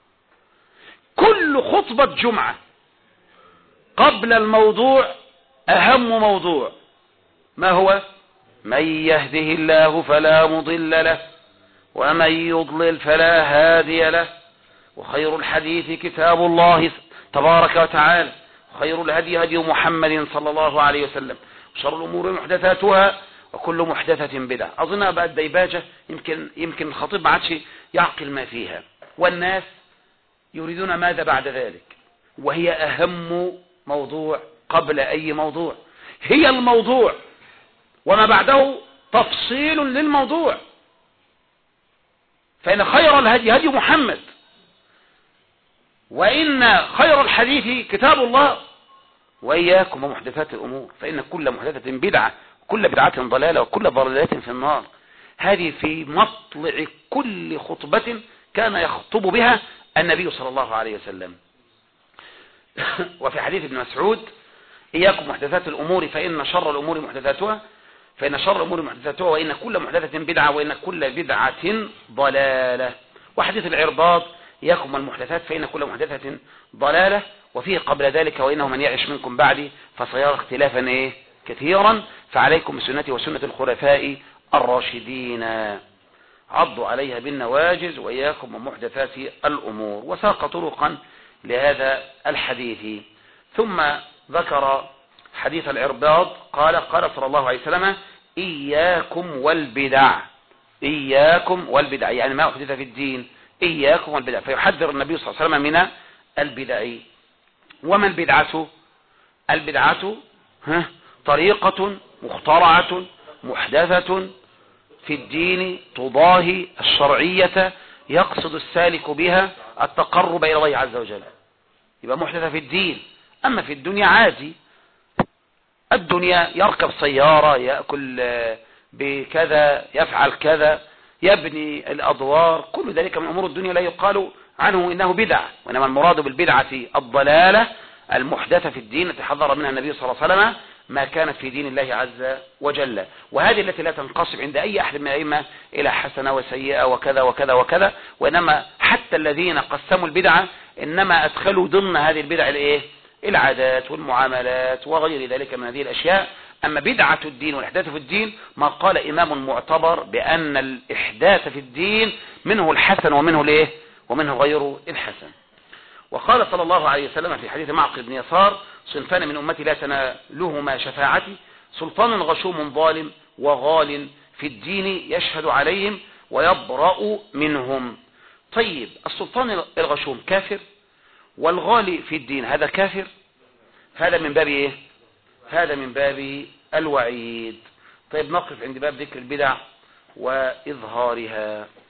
A: كل خطبة جمعة قبل الموضوع أهم موضوع ما هو؟ من يهده الله فلا مضل له ومن يضلل فلا هادي له، وخير الحديث كتاب الله تبارك وتعالى، خير الهدي هدي محمد صلى الله عليه وسلم، وشر الأمور محدثاتها وكل محدثة بدعة. أظنها بقى الديباجة، يمكن يمكن الخطيب ما عادش يعقل ما فيها، والناس يريدون ماذا بعد ذلك، وهي أهم موضوع قبل أي موضوع، هي الموضوع وما بعده تفصيل للموضوع. فإن خير الهدي هدي محمد، وإن خير الحديث كتاب الله، وإياكم ومحدثات الأمور فإن كل محدثة بدعة وكل بدعة ضلالة وكل ضلالة في النار. هذه في مطلع كل خطبة كان يخطب بها النبي صلى الله عليه وسلم. وفي حديث ابن مسعود: إياكم محدثات الأمور فإن شر الأمور محدثاتها فإن شر الأمور محدثاتها وإن كل محدثة بدعة وإن كل بدعة ضلالة. وحديث العرباض: إياكم المحدثات فإن كل محدثة ضلالة. وفيه قبل ذلك: وإنه من يعش منكم بعدي فسيرى اختلافا إيه كثيرا فعليكم بسنتي وسنة الخلفاء الراشدين عضوا عليها بالنواجز وإياكم ومحدثات الأمور. وساق طرقا لهذا الحديث. ثم ذكر حديث العرباض قال: قال صلى الله عليه وسلم: إياكم والبدع. إياكم والبدع يعني ما أحدث في الدين، إياكم والبدع. فيحذر النبي صلى الله عليه وسلم من البدع. وما البدعة؟ البدعة ها طريقة مخترعة محدثة في الدين تضاهي الشرعية يقصد السالك بها التقرب إلى الله عز وجل. يبقى محدثة في الدين. أما في الدنيا عادي، الدنيا يركب سيارة، يأكل بكذا، يفعل كذا، يبني الأدوار، كل ذلك من أمور الدنيا لا يقال عنه إنه بدع. وإنما المراد بالبدعة الضلالة المحدثة في الدين التي حذر منها النبي صلى الله عليه وسلم ما كانت في دين الله عز وجل. وهذه التي لا تنقسم عند أي أحد من الأئمة إلى حسنة وسيئة وكذا وكذا وكذا، وإنما حتى الذين قسموا البدعة إنما أدخلوا ضمن هذه البدع الإيه؟ العادات والمعاملات وغير ذلك من هذه الأشياء. أما بدعة الدين والإحداث في الدين ما قال إمام معتبر بأن الإحداث في الدين منه الحسن ومنه الإيه؟ ومنه غير الحسن. وقال صلى الله عليه وسلم في حديث معقل بن يسار: صنفان من أمتي لا تنالهما شفاعتي: سلطان غشوم ظالم وغال في الدين يشهد عليهم ويبرأ منهم. طيب، السلطان الغشوم كافر، والغالي في الدين هذا كافر. هذا من باب ايه؟ هذا من باب الوعيد. طيب، نقف عند باب ذكر البدع وإظهارها.